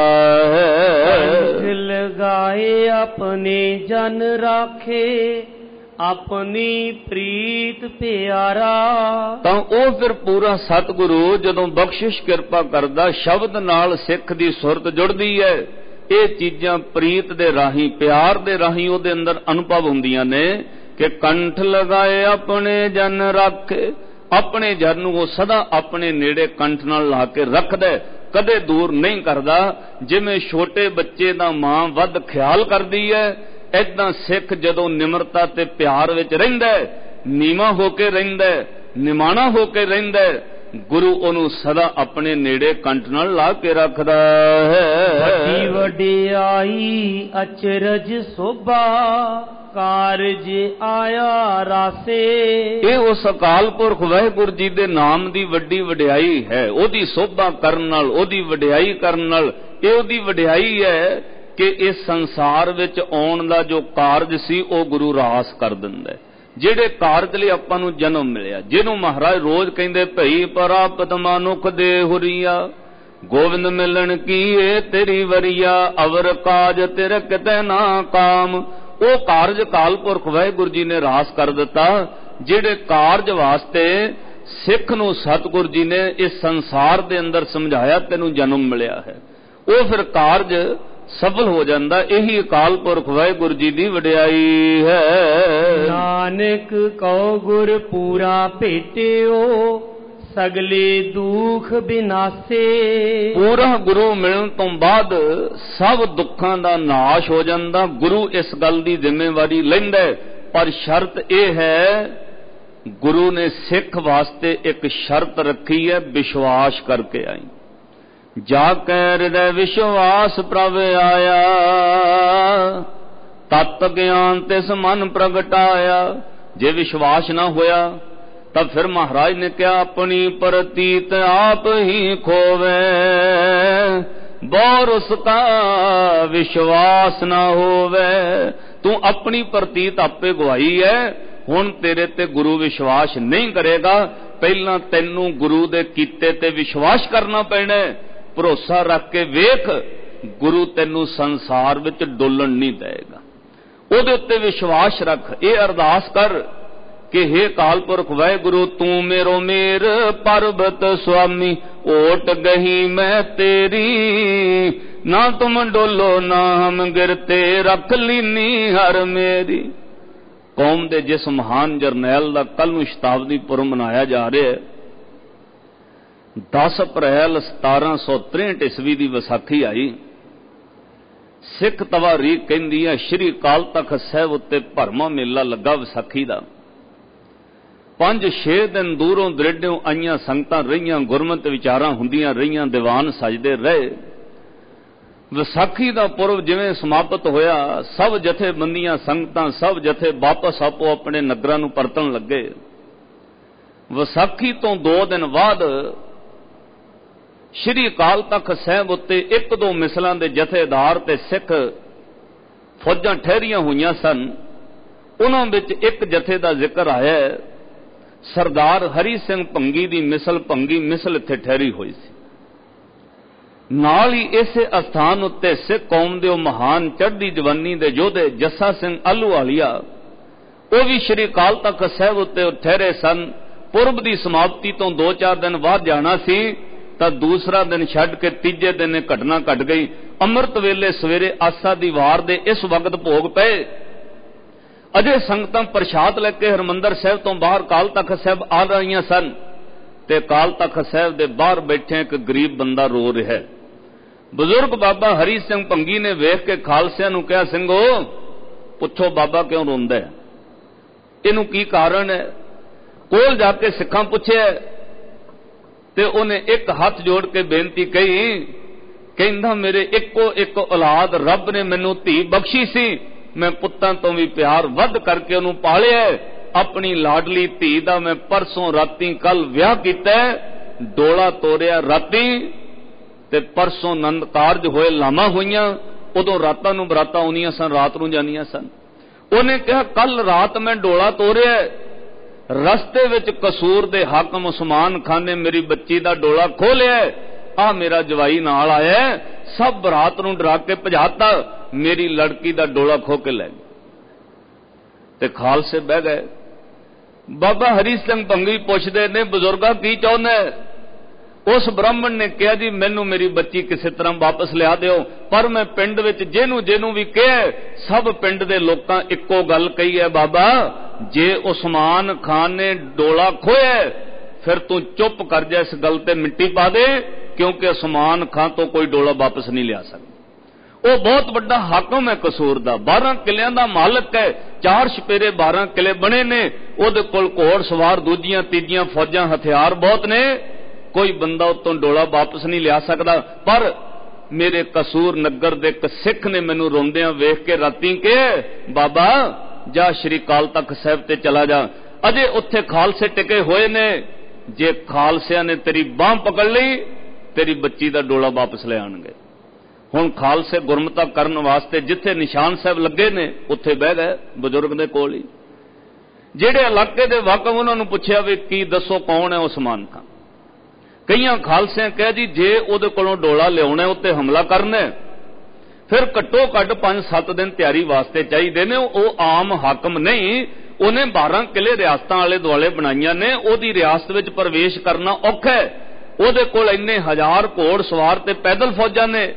ਹੈ। ਲਗਾਏ ਆਪਣੇ ਜਨ ਰਾਖੇ ਆਪਣੀ ਪ੍ਰੀਤ ਪਿਆਰਾ। ਤਾਂ ਉਹ ਫਿਰ ਪੂਰਾ ਸਤਿਗੁਰੂ ਜਦੋਂ ਬਖਸ਼ਿਸ਼ ਕਿਰਪਾ ਕਰਦਾ, ਸ਼ਬਦ ਨਾਲ ਸਿੱਖ ਦੀ ਸੁਰਤ ਜੁੜਦੀ ਹੈ। ਇਹ ਚੀਜ਼ਾਂ ਪ੍ਰੀਤ ਦੇ ਰਾਹੀਂ, ਪਿਆਰ ਦੇ ਰਾਹੀਂ ਉਹਦੇ ਅੰਦਰ ਅਨੁਭਵ ਹੁੰਦੀਆਂ ਨੇ ਕਿ ਕੰਠ ਲਗਾਏ ਆਪਣੇ ਜਨ ਰਾਖੇ। ਆਪਣੇ ਜਨ ਨੂੰ ਉਹ ਸਦਾ ਆਪਣੇ ਨੇੜੇ ਕੰਠ ਨਾਲ ਲਾ ਕੇ ਰੱਖਦਾ, ਕਦੇ ਦੂਰ ਨਹੀਂ ਕਰਦਾ। ਜਿਵੇਂ ਛੋਟੇ ਬੱਚੇ ਦਾ ਮਾਂ ਵੱਧ ਖਿਆਲ ਕਰਦੀ ਹੈ, ਏਦਾਂ ਸਿੱਖ ਜਦੋਂ ਨਿਮਰਤਾ ਤੇ ਪਿਆਰ ਵਿੱਚ ਰਹਿੰਦਾ, ਨੀਵਾਂ ਹੋ ਕੇ ਰਹਿੰਦਾ, ਨਿਮਾਣਾ ਹੋ ਕੇ ਰਹਿੰਦਾ, ਗੁਰੂ ਉਹਨੂੰ ਸਦਾ ਆਪਣੇ ਨੇੜੇ ਕੰਠ ਨਾਲ ਲਾ ਕੇ ਰੱਖਦਾ ਹੈ। ਵੱਡੀ ਵਡਿਆਈ ਅਚਰਜ ਸੋਭਾ ਕਾਰਜ ਆਇਆ ਰਾਸੇ। ਇਹ ਉਸ ਅਕਾਲ ਪੁਰਖ ਵਾਹਿਗੁਰੂ ਜੀ ਦੇ ਨਾਮ ਦੀ ਵੱਡੀ ਵਡਿਆਈ ਹੈ। ਉਹਦੀ ਸੋਭਾ ਕਰਨ ਨਾਲ, ਉਹਦੀ ਵਡਿਆਈ ਕਰਨ ਨਾਲ, ਇਹ ਉਹਦੀ ਵਡਿਆਈ ਹੈ ਕਿ ਇਸ ਸੰਸਾਰ ਵਿੱਚ ਆਉਣ ਦਾ ਜੋ ਕਾਰਜ ਸੀ ਉਹ ਗੁਰੂ ਰਾਸ ਕਰ ਦਿੰਦਾ। ਜਿਹੜੇ ਕਾਰਜ ਲਈ ਆਪਾਂ ਨੂੰ ਜਨਮ ਮਿਲਿਆ, ਜਿਹਨੂੰ ਮਹਾਰਾਜ ਰੋਜ਼ ਕਹਿੰਦੇ ਭਈ ਪ੍ਰਾਪਤ ਮਨੁੱਖ ਦੇ ਹੁਰੀਆ, ਗੋਬਿੰਦ ਮਿਲਣ ਕੀਏ ਤੇਰੀ ਵਰੀਆ, ਅਵਰ ਕਾਜ ਤੇਰੇ ਕਿਤੇ ਨਾ ਕਾਮ। ਉਹ ਕਾਰਜ ਅਕਾਲ ਪੁਰਖ ਵਾਹਿਗੁਰੂ ਜੀ ਨੇ ਰਾਸ ਕਰ ਦਿੱਤਾ। ਜਿਹੜੇ ਕਾਰਜ ਵਾਸਤੇ ਸਿੱਖ ਨੂੰ ਸਤਿਗੁਰੂ ਜੀ ਨੇ ਇਸ ਸੰਸਾਰ ਦੇ ਅੰਦਰ ਸਮਝਾਇਆ ਤੈਨੂੰ ਜਨਮ ਮਿਲਿਆ ਹੈ, ਉਹ ਫਿਰ ਕਾਰਜ ਸਫਲ ਹੋ ਜਾਂਦਾ। ਇਹੀ ਅਕਾਲ ਪੁਰਖ ਵਾਹਿਗੁਰੂ ਜੀ ਦੀ ਵਡਿਆਈ ਹੈ। ਨਾਨਕ ਕਉ ਗੁਰ ਪੂਰਾ ਭੇਟਿਓ ਸਗਲੇ ਦੁਖ ਬਿਨਾਸੇ। ਪੂਰਾ ਗੁਰੂ ਮਿਲਣ ਤੋਂ ਬਾਅਦ ਸਭ ਦੁੱਖਾਂ ਦਾ ਨਾਸ਼ ਹੋ ਜਾਂਦਾ। ਗੁਰੂ ਇਸ ਗੱਲ ਦੀ ਜ਼ਿੰਮੇਵਾਰੀ ਲੈਂਦਾ, ਪਰ ਸ਼ਰਤ ਇਹ ਹੈ, ਗੁਰੂ ਨੇ ਸਿੱਖ ਵਾਸਤੇ ਇੱਕ ਸ਼ਰਤ ਰੱਖੀ ਹੈ, ਵਿਸ਼ਵਾਸ ਕਰਕੇ ਆਈ। ਜਾ ਕੈ ਹਿਰਦੈ ਵਿਸ਼ਵਾਸ ਪ੍ਰਭ ਆਇਆ, ਤਤ ਗਿਆਨ ਤਿਸ ਮਨ ਪ੍ਰਗਟਾਇਆ। ਜੇ ਵਿਸ਼ਵਾਸ ਨਾ ਹੋਇਆ ਤਾਂ ਫਿਰ ਮਹਾਰਾਜ ਨੇ ਕਿਹਾ ਆਪਣੀ ਪ੍ਰਤੀਤ ਆਪ ਹੀ ਖੋਵੇ, ਬੌਰ ਉਸਕਾ ਵਿਸ਼ਵਾਸ ਨਾ ਹੋਵੇ। ਤੂੰ ਆਪਣੀ ਪ੍ਰਤੀਤ ਆਪੇ ਗਵਾਈ ਹੈ, ਹੁਣ ਤੇਰੇ ਤੇ ਗੁਰੂ ਵਿਸ਼ਵਾਸ ਨਹੀਂ ਕਰੇਗਾ। ਪਹਿਲਾਂ ਤੈਨੂੰ ਗੁਰੂ ਦੇ ਕੀਤੇ ਤੇ ਵਿਸ਼ਵਾਸ ਕਰਨਾ ਪੈਣਾ। ਭਰੋਸਾ ਰੱਖ ਕੇ ਵੇਖ, ਗੁਰੂ ਤੈਨੂੰ ਸੰਸਾਰ ਵਿੱਚ ਡੋਲਣ ਨਹੀਂ ਦੇਗਾ। ਉਹਦੇ ਉੱਤੇ ਵਿਸ਼ਵਾਸ ਰੱਖ। ਇਹ ਅਰਦਾਸ ਕਰ ਕਿ हे ਅਕਾਲ ਪੁਰਖ ਵਾਹਿਗੁਰੂ, ਤੂੰ ਮੇਰੋ ਮੇਰ ਪਰਬਤ ਸੁਆਮੀ, ਓਟ ਗਹੀ ਮੈਂ ਤੇਰੀ, ਨਾ ਤੁਮ ਡੋਲੋ ਨਾ ਹਮ ਗਿਰਤੇ, ਰੱਖ ਲੀਨੀ ਹਰ ਮੇਰੀ। ਕੌਮ ਦੇ ਜਿਸ ਮਹਾਨ ਜਰਨੈਲ ਦਾ ਕੱਲ ਨੂੰ ਸ਼ਤਾਬਦੀ ਪੁਰਬ ਮਨਾਇਆ ਜਾ ਰਿਹਾ ਹੈ, ਦਸ ਅਪ੍ਰੈਲ ਸਤਾਰਾਂ ਸੌ ਤਰੇਹਠ ਈਸਵੀ ਦੀ ਵਿਸਾਖੀ ਆਈ। ਸਿੱਖ ਤਵਾਰੀਖ ਕਹਿੰਦੀ ਹੈ ਸ਼੍ਰੀ ਅਕਾਲ ਤਖਤ ਸਾਹਿਬ ਉੱਤੇ ਭਰਵਾਂ ਮੇਲਾ ਲੱਗਾ ਵਿਸਾਖੀ ਦਾ। ਪੰਜ ਛੇ ਦਿਨ ਦੂਰੋਂ ਦਰੇਡਿਓਂ ਆਈਆਂ ਸੰਗਤਾਂ ਰਹੀਆਂ, ਗੁਰਮਤਿ ਵਿਚਾਰਾਂ ਹੁੰਦੀਆਂ ਰਹੀਆਂ, ਦੀਵਾਨ ਸਜਦੇ ਰਹੇ। ਵਿਸਾਖੀ ਦਾ ਪੁਰਬ ਜਿਵੇਂ ਸਮਾਪਤ ਹੋਇਆ, ਸਭ ਜਥੇਬੰਦੀਆਂ ਸੰਗਤਾਂ ਸਭ ਜਥੇ ਵਾਪਸ ਆਪੋ ਆਪਣੇ ਨਗਰਾਂ ਨੂੰ ਪਰਤਣ ਲੱਗੇ। ਵਿਸਾਖੀ ਤੋਂ ਦੋ ਦਿਨ ਬਾਅਦ ਸ਼੍ਰੀ ਅਕਾਲ ਤਖਤ ਸਾਹਿਬ ਉੱਤੇ ਇੱਕ ਦੋ ਮਿਸਲਾਂ ਦੇ ਜਥੇਦਾਰ ਤੇ ਸਿੱਖ ਫੌਜਾਂ ਠਹਿਰੀਆਂ ਹੋਈਆਂ ਸਨ। ਉਹਨਾਂ ਵਿੱਚ ਇੱਕ ਜਥੇ ਦਾ ਜ਼ਿਕਰ ਆਇਆ, ਸਰਦਾਰ ਹਰੀ ਸਿੰਘ ਭੰਗੀ ਦੀ ਮਿਸਲ, ਭੰਗੀ ਮਿਸਲ ਇੱਥੇ ਠਹਿਰੀ ਹੋਈ ਸੀ। ਨਾਲ ਹੀ ਇਸੇ ਅਸਥਾਨ ਉੱਤੇ ਸਿੱਖ ਕੌਮ ਦੇ ਉਹ ਮਹਾਨ ਚੜ੍ਹਦੀ ਜਵਾਨੀ ਦੇ ਯੋਧੇ ਜੱਸਾ ਸਿੰਘ ਆਹਲੂਵਾਲੀਆ, ਉਹ ਵੀ ਸ਼੍ਰੀ ਅਕਾਲ ਤਖਤ ਸਾਹਿਬ ਉੱਤੇ ਠਹਿਰੇ ਸਨ। ਪੁਰਬ ਦੀ ਸਮਾਪਤੀ ਤੋਂ ਦੋ ਚਾਰ ਦਿਨ ਬਾਅਦ ਜਾਣਾ ਸੀ, ਤਾਂ ਦੂਸਰਾ ਦਿਨ ਛੱਡ ਕੇ ਤੀਜੇ ਦਿਨ ਇਹ ਘਟਨਾ ਘਟ ਗਈ। ਅੰਮ੍ਰਿਤ ਵੇਲੇ ਸਵੇਰੇ ਆਸਾ ਦੀ ਵਾਰ ਦੇ ਇਸ ਵਕਤ ਭੋਗ ਪਏ। ਅਜੇ ਸੰਗਤਾਂ ਪ੍ਰਸ਼ਾਦ ਲੈ ਕੇ ਹਰਿਮੰਦਰ ਸਾਹਿਬ ਤੋਂ ਬਾਹਰ ਅਕਾਲ ਤਖਤ ਸਾਹਿਬ ਆ ਰਹੀਆਂ ਸਨ, ਤੇ ਅਕਾਲ ਤਖਤ ਸਾਹਿਬ ਦੇ ਬਾਹਰ ਬੈਠੇ ਇੱਕ ਗਰੀਬ ਬੰਦਾ ਰੋ ਰਿਹਾ। ਬਜ਼ੁਰਗ ਬਾਬਾ ਹਰੀ ਸਿੰਘ ਭੰਗੀ ਨੇ ਵੇਖ ਕੇ ਖਾਲਸਿਆਂ ਨੂੰ ਕਿਹਾ, ਸਿੰਘੋ ਪੁੱਛੋ ਬਾਬਾ ਕਿਉਂ ਰੋਂਦਾ ਹੈ, ਇਹਨੂੰ ਕੀ ਕਾਰਨ ਹੈ। ਕੋਲ ਜਾ ਕੇ ਸਿੱਖਾਂ ਪੁੱਛਿਆ ਤੇ ਉਹਨੇ ਇੱਕ ਹੱਥ ਜੋੜ ਕੇ ਬੇਨਤੀ ਕਹੀ, ਕਹਿੰਦਾ ਮੇਰੇ ਇੱਕੋ ਇੱਕ ਔਲਾਦ ਰੱਬ ਨੇ ਮੈਨੂੰ ਧੀ ਬਖਸ਼ੀ ਸੀ, ਮੈਂ ਪੁੱਤਾਂ ਤੋਂ ਵੀ ਪਿਆਰ ਵੱਧ ਕਰਕੇ ਉਹਨੂੰ ਪਾਲਿਆ। ਆਪਣੀ ਲਾਡਲੀ ਧੀ ਦਾ ਮੈਂ ਪਰਸੋਂ ਰਾਤੀ ਕੱਲ ਵਿਆਹ ਕੀਤਾ, ਡੋਲਾ ਤੋਰਿਆ ਰਾਤੀ, ਤੇ ਪਰਸੋਂ ਆਨੰਦ ਕਾਰਜ ਹੋਏ, ਲਾਵਾਂ ਹੋਈਆਂ। ਉਦੋਂ ਰਾਤਾਂ ਨੂੰ ਬਰਾਤਾਂ ਆਉਂਦੀਆਂ ਸਨ, ਰਾਤ ਨੂੰ ਜਾਂਦੀਆਂ ਸਨ। ਉਹਨੇ ਕਿਹਾ ਕੱਲ ਰਾਤ ਮੈਂ ਡੋਲਾ ਤੋਰਿਆ रस्ते विच कसूर दे हाकम उस्मान खान ने मेरी बच्ची दा डोला खो लिया, आ मेरा जवाई नाल आया, सब बरात नूं डरा के भजाता, मेरी लड़की दा डोला खो के लै गए। ते खालसे बह गए। बाबा हरी सिंह भंगी पुछदे ने, बजुर्गा की चाहुंदा? उस ब्राह्मण ने कहा, जी मैनू मेरी बच्ची किसी तरह वापस लिया दिओ, पर मैं पिंड विच जिहनूं जिहनूं भी कहा, सब पिंड दे लोकां इक्को गल कही है, बाबा जे उस्मान खान ने डोला खोया फिर तू चुप कर जा, इस गल ते मिट्टी पा दे, क्योंकि उस्मान खान तो कोई डोला वापस नहीं लिया सकता। वो बहुत बड़ा हाकम है कसूर दा, बारह किलियां दा मालक है, चार छपेरे बारह किले बने ने, उहदे कोल घोड़ सवार दूजियां तीजियां फौजां हथियार बहुत ने, कोई बंदा उत्तों डोला वापस नहीं लिया सकता। पर मेरे कसूर नगर दे एक सिख ने मैनू रोंदियां वेख के राती के, बाबा जा श्री अकाल तख्त साहिब ते चला जा, अजे उत्थे खालसे टिके होए ने, जे खालसिया ने तेरी बांह पकड़ ली तेरी बच्ची दा डोला वापस ले आउणगे। हुण खालसे गुरमता करन वास्ते जिथे निशान साहब लगे ने उत्थे बह गए बजुर्ग दे कोल ही। जेड़े इलाके दे वाकफ उन्हां नूं पुछया वी की दसो कौन है उस्मान खान। कईयां खालसियां कहा जी जे उहदे कोलों डोला लियाउणा उत्ते हमला करना फिर घट्टो घट्ट पांच सत्त दिन तैयारी वास्ते चाहिए ने। वह आम हाकम नहीं, उन्हें बारह किले रियासतां आले दुआले बनाईयां ने, उहदी रियासत विच प्रवेश करना औखा है, उहदे कोल इन्ने हजार घोड़ सवार ते पैदल फौजां ने।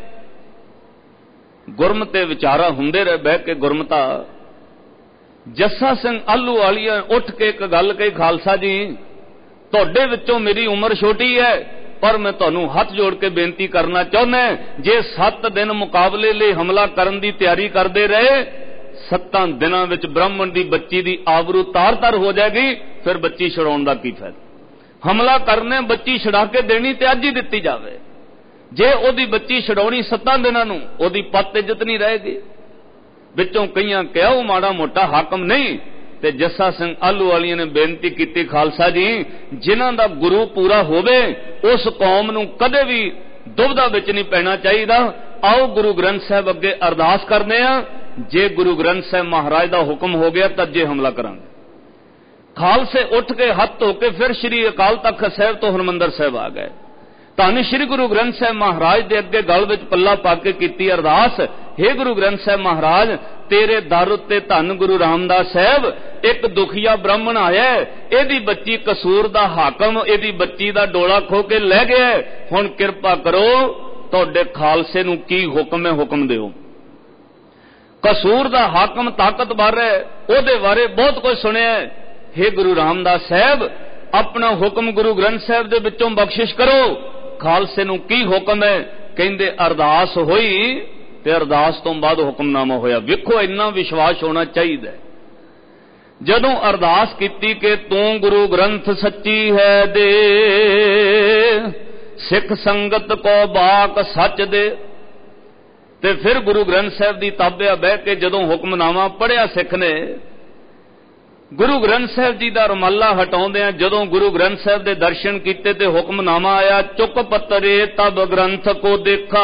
गुरमते विचारा हुंदे रहे बह के गुरमता। जस्सा सिंह आलू वालिया उठ के एक गल कही, खालसा जी तुहाडे विचों मेरी उम्र छोटी है, पर मैं तुहानूं हथ जोड़ के बेनती करना चाहुंदा, जे सत्त दिन मुकाबले लिए हमला करन दी तैयारी करते रहे, सत्तां दिनां विच ब्राह्मण दी बच्ची दी आबरू तार तार हो जाएगी, फिर बच्ची छुड़ाउण दा की फायदा। हमला करने बच्ची छुड़ा के देनी ते अज ही दित्ती जावे, जे ओदी बच्ची छुड़ाउणी सत्तां दिनां नूं ओदी पत इज्जत नहीं रहेगी। विचों कईयां कहा वो माड़ा मोटा हाकम नहीं, ते जस्सा सिंह आलू वालिया ने बेनती की, खालसा जी जिन्हां दा गुरु पूरा होवे उस कौम नूं कदे भी दुविधा विच नहीं पैना चाहिए। आओ गुरु ग्रंथ साहब अगे अरदास करने आ, जे गुरु ग्रंथ साहब महाराज दा हुक्म हो गया तद जे हमला करांगे। खालसे उठ के हथ धो के फिर श्री अकाल तख्त साहब तो हरमंदर साहब आ गए। धन श्री गुरु ग्रंथ साहब महाराज दे अगे गल विच पल्ला पा के कीती अरदास, हे गुरु ग्रंथ साहब महाराज तेरे दर उत्ते धन गुरु रामदास साहब एक दुखिया ब्राह्मण आया, एदी बच्ची कसूर दा हाकम एदी बच्ची दा डोला खो के लै गया, हुण किरपा करो तुहाडे खालसे नूं की हुक्म है, हुक्म दिओ। कसूर दा हाकम ताकतवर है, ओहदे बारे बहुत कुछ सुनिया। हे गुरु रामदास साहब अपना हुक्म गुरु ग्रंथ साहब दे विचों बख्शिश करो। खालसे नूं की हुक्म है? कहंदे अरदास होई ते अरदास तो बाद हुक्मनामा होया। वेखो इन्ना विश्वास होना चाहिए। जदों अरदास कीती कि तू गुरु ग्रंथ सच्ची है दे, सिख संगत को बाक सच दे, ते फिर गुरु ग्रंथ साहब की ताबिया बह के जदों हुक्मनामा पढ़िया सिख ने, गुरु ग्रंथ साहब जी का रुमाला हटाउंदियां जदों गुरु ग्रंथ साहब के दर्शन किए तो हुक्मनामा आया, चुक पत्तरे तब ग्रंथ को देखा,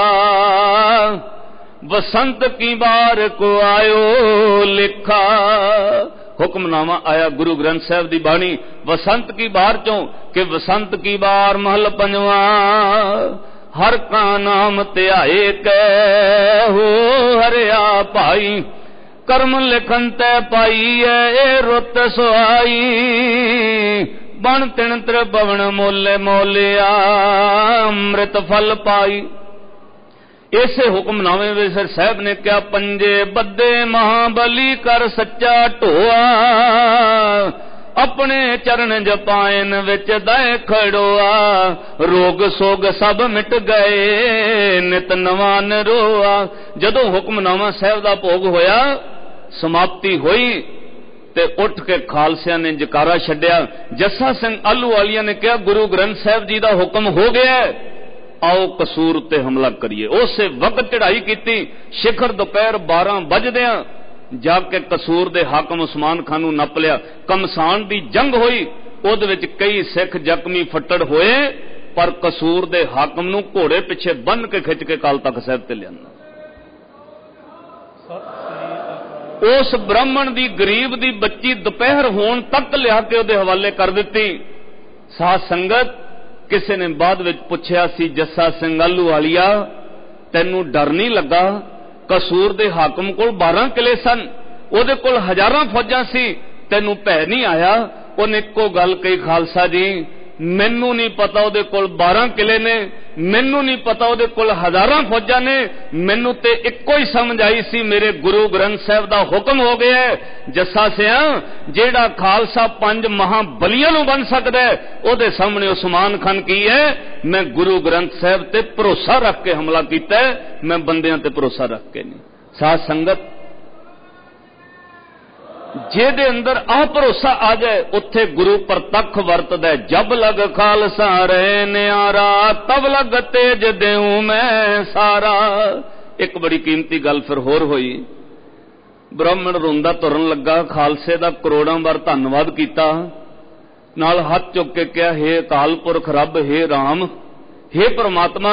वसंत की बार को आयो लिखा। हुक्मनामा आया गुरु ग्रंथ साहब की बाणी वसंत की बार चों कि वसंत की बार महल पंजवा, हर का नाम ध्याए कै हो हरिया भाई, कर्म लिखन तै पाई है रुत सुहाई, बन तिन त्रिभुवन मोले मोलिया अमृत फल पाई। इसे हुक्मनामे में फिर साहब ने क्या, पंजे बद्दे महाबली कर सच्चा ढोआ, अपने चरण जपायन विच दय खड़ोआ, रोग सोग सब मिट गए नित नवान रोआ। जदों हुक्मनामा साहब का भोग होया, समाप्ति हुई ते उठ के खालसिया ने जकारा छड्या। जस्सा सिंह आलू वालिया ने कहा गुरु ग्रंथ साहब जी का हुक्म हो गया, आओ कसूर उत्ते हमला करिए। उस वक्त चढ़ाई की, शिखर दोपहर बारह बजदियां जाके कसूर दे हाकम उस्मान खान नूं नप लिया। कमसान की जंग हुई, उहदे विच कई सिख जख्मी फट्टड़ होए, पर कसूर दे हाकम नूं घोड़े पिछे बन के खिंच के अकाल तख्त साहिब ते लिआंदा। उस ब्राह्मण दी गरीब दी बच्ची दोपहर होण तक लिया के उहदे हवाले कर दिती। साध संगत किसी ने बाद विच पुछया सी, जस्सा सिंह आलूवालिया तैनू डर नहीं लगा? कसूर दे हाकम कोल बारह किले सन, उहदे कोल हजारां फौजां सी, तैनू भै नहीं आया? उहने इक्को गल कही, खालसा जी मैनू नहीं पता उहदे कोल बारह किले ने, मैनू नहीं पता उहदे कोल हजारां फौजां ने, मैनू ते इक्को ही समझ आई सी मेरे गुरु ग्रंथ साहिब दा हुक्म हो गया है। जस्सा सिया जेड़ा खालसा पंज महाबलियां नूं बन सकदा है, उहदे सामने उस्मान खान की है? मैं गुरु ग्रंथ साहिब ते भरोसा रख के हमला कीता है, मैं बंदियां ते भरोसा रख के नहीं। साध संगत जेदे अंदर आ भरोसा आ जाए उत्थे गुरु प्रतख वरतदा है। जब लग खालसा रहे न्यारा, तब लग तेज देऊं मैं सारा। एक बड़ी कीमती गल फिर होर होई। ब्राह्मण रोंदा तुरन लगा, खालसे दा करोड़ां बार धन्नवाद कीता, नाल हथ चुक के कहा, हे अकाल पुरख रब, हे राम, हे परमात्मा,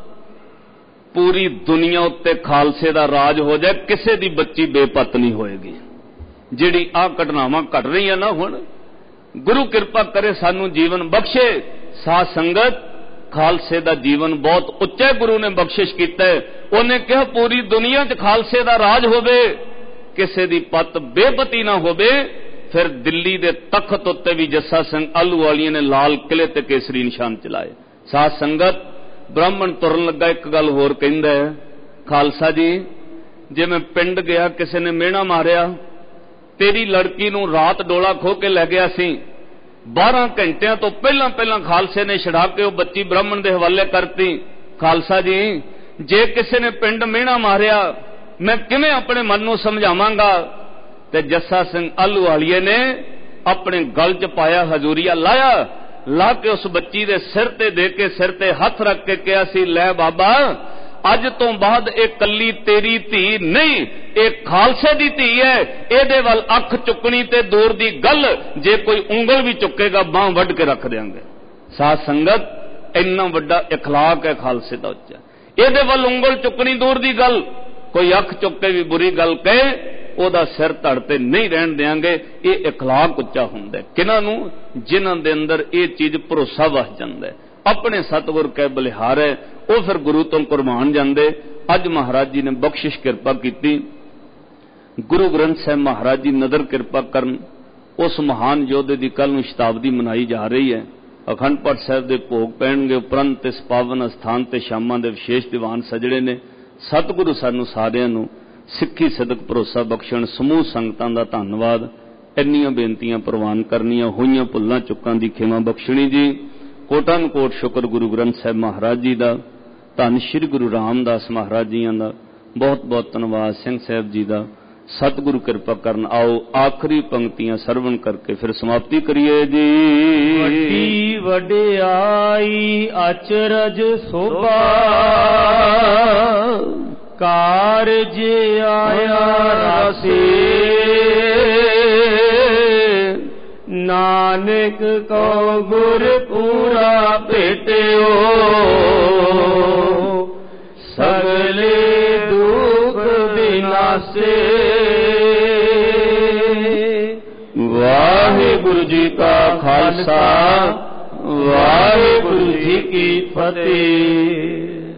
पूरी दुनिया उत्ते खालसे दा राज हो जाए, किसे दी बच्ची बेपत नहीं होएगी। जिहड़ी आ घटनावां घट रही है ना हुण, गुरु किरपा करे सानू जीवन बख्शे। साध संगत खालसे दा जीवन बहुत उच्चा गुरु ने बख्शिश कीता है। उन्हें कहा पूरी दुनिया च खालसे दा राज होवे, किसे दी पत बेपती ना होवे। फिर दिल्ली दे तख्त उत्ते भी जस्सा सिंह आलूवालिया ने लाल किले ते केसरी निशान चलाए। साध संगत ब्राह्मण तुरन लगा, एक गल होर कहंदा है, खालसा जी जे मैं पिंड गया किसी ने मेहना मारिया, तेरी लड़की नूं रात डोला खो के लै गया सी, बारह घंटिया तो पहला पहला खालसे ने छड़ा के वो बच्ची ब्राह्मण के हवाले करती। खालसा जी जे किसी ने पिंड मेहना मारिया मैं किवें अपने मन नूं समझावांगा? ते जस्सा सिंह आलूवालिए ने अपने गल च पाया हजूरिया लाया, ला के उस बच्ची दे सिर ते दे के सिर ते हथ रख के कहा सी, लै बाबा अज तो बाद एक कली तेरी धी नहीं, एक खालसे दी धी है, एदे वल अख चुकनी ते दूर दी गल, जे कोई उंगल भी चुकेगा बांह वड के रख देंगे। साध संगत इन्ना वड्डा इखलाक है खालसे दा उच्चा। एदे वल उंगल चुकनी दूर दी गल, कोई अख चुक के भी बुरी गल कहे ओदा सिर धड़ ते नहीं रहन देंगे। ये इखलाक उच्चा हुंदा है। किन्हां नूं? जिन्हां दे अंदर ये चीज भरोसा वस जांदा है, अपने सतगुर कै बलिहार है, वो फिर गुरु तो कुरबान जाते। अज महाराज जी ने बख्शिश किरपा की, गुरु ग्रंथ साहिब महाराज जी नदर किरपा करन, उस महान योधे की कल नूं शताब्दी मनाई जा रही है। अखंड पाठ साहिब के भोग पैणगे, उपरंत इस पावन स्थान ते शामां दे विशेष दीवान सजड़े ने। सतगुरु सानू सारिआं नूं सिੱਖੀ सिदक भरोसा बख्शण। समूह संगतां दा धन्नवाद। इन्नियां बेनतियां प्रवान करनियां, होईयां भुल्लां चुक्कां दी खेमा बख्शणी जी। कोटन कोट शुक्र गुरु ग्रंथ साहिब महाराज जी का, धन श्री गुरु रामदास महाराज जी का बहुत बहुत धन्यवाद। सिंह साहब जी का सतगुरु कृपा करन। आओ आखिरी पंक्तियां सरवण करके फिर समाप्ति करिए जी। वड्डी वडियाई अचरज शोभा, कारज आया रासे, नानक को गुर पूरा भेटियो, सगले दुख विनाशे। वाहिगुरु जी का खालसा, वाहिगुरु जी की फतेह।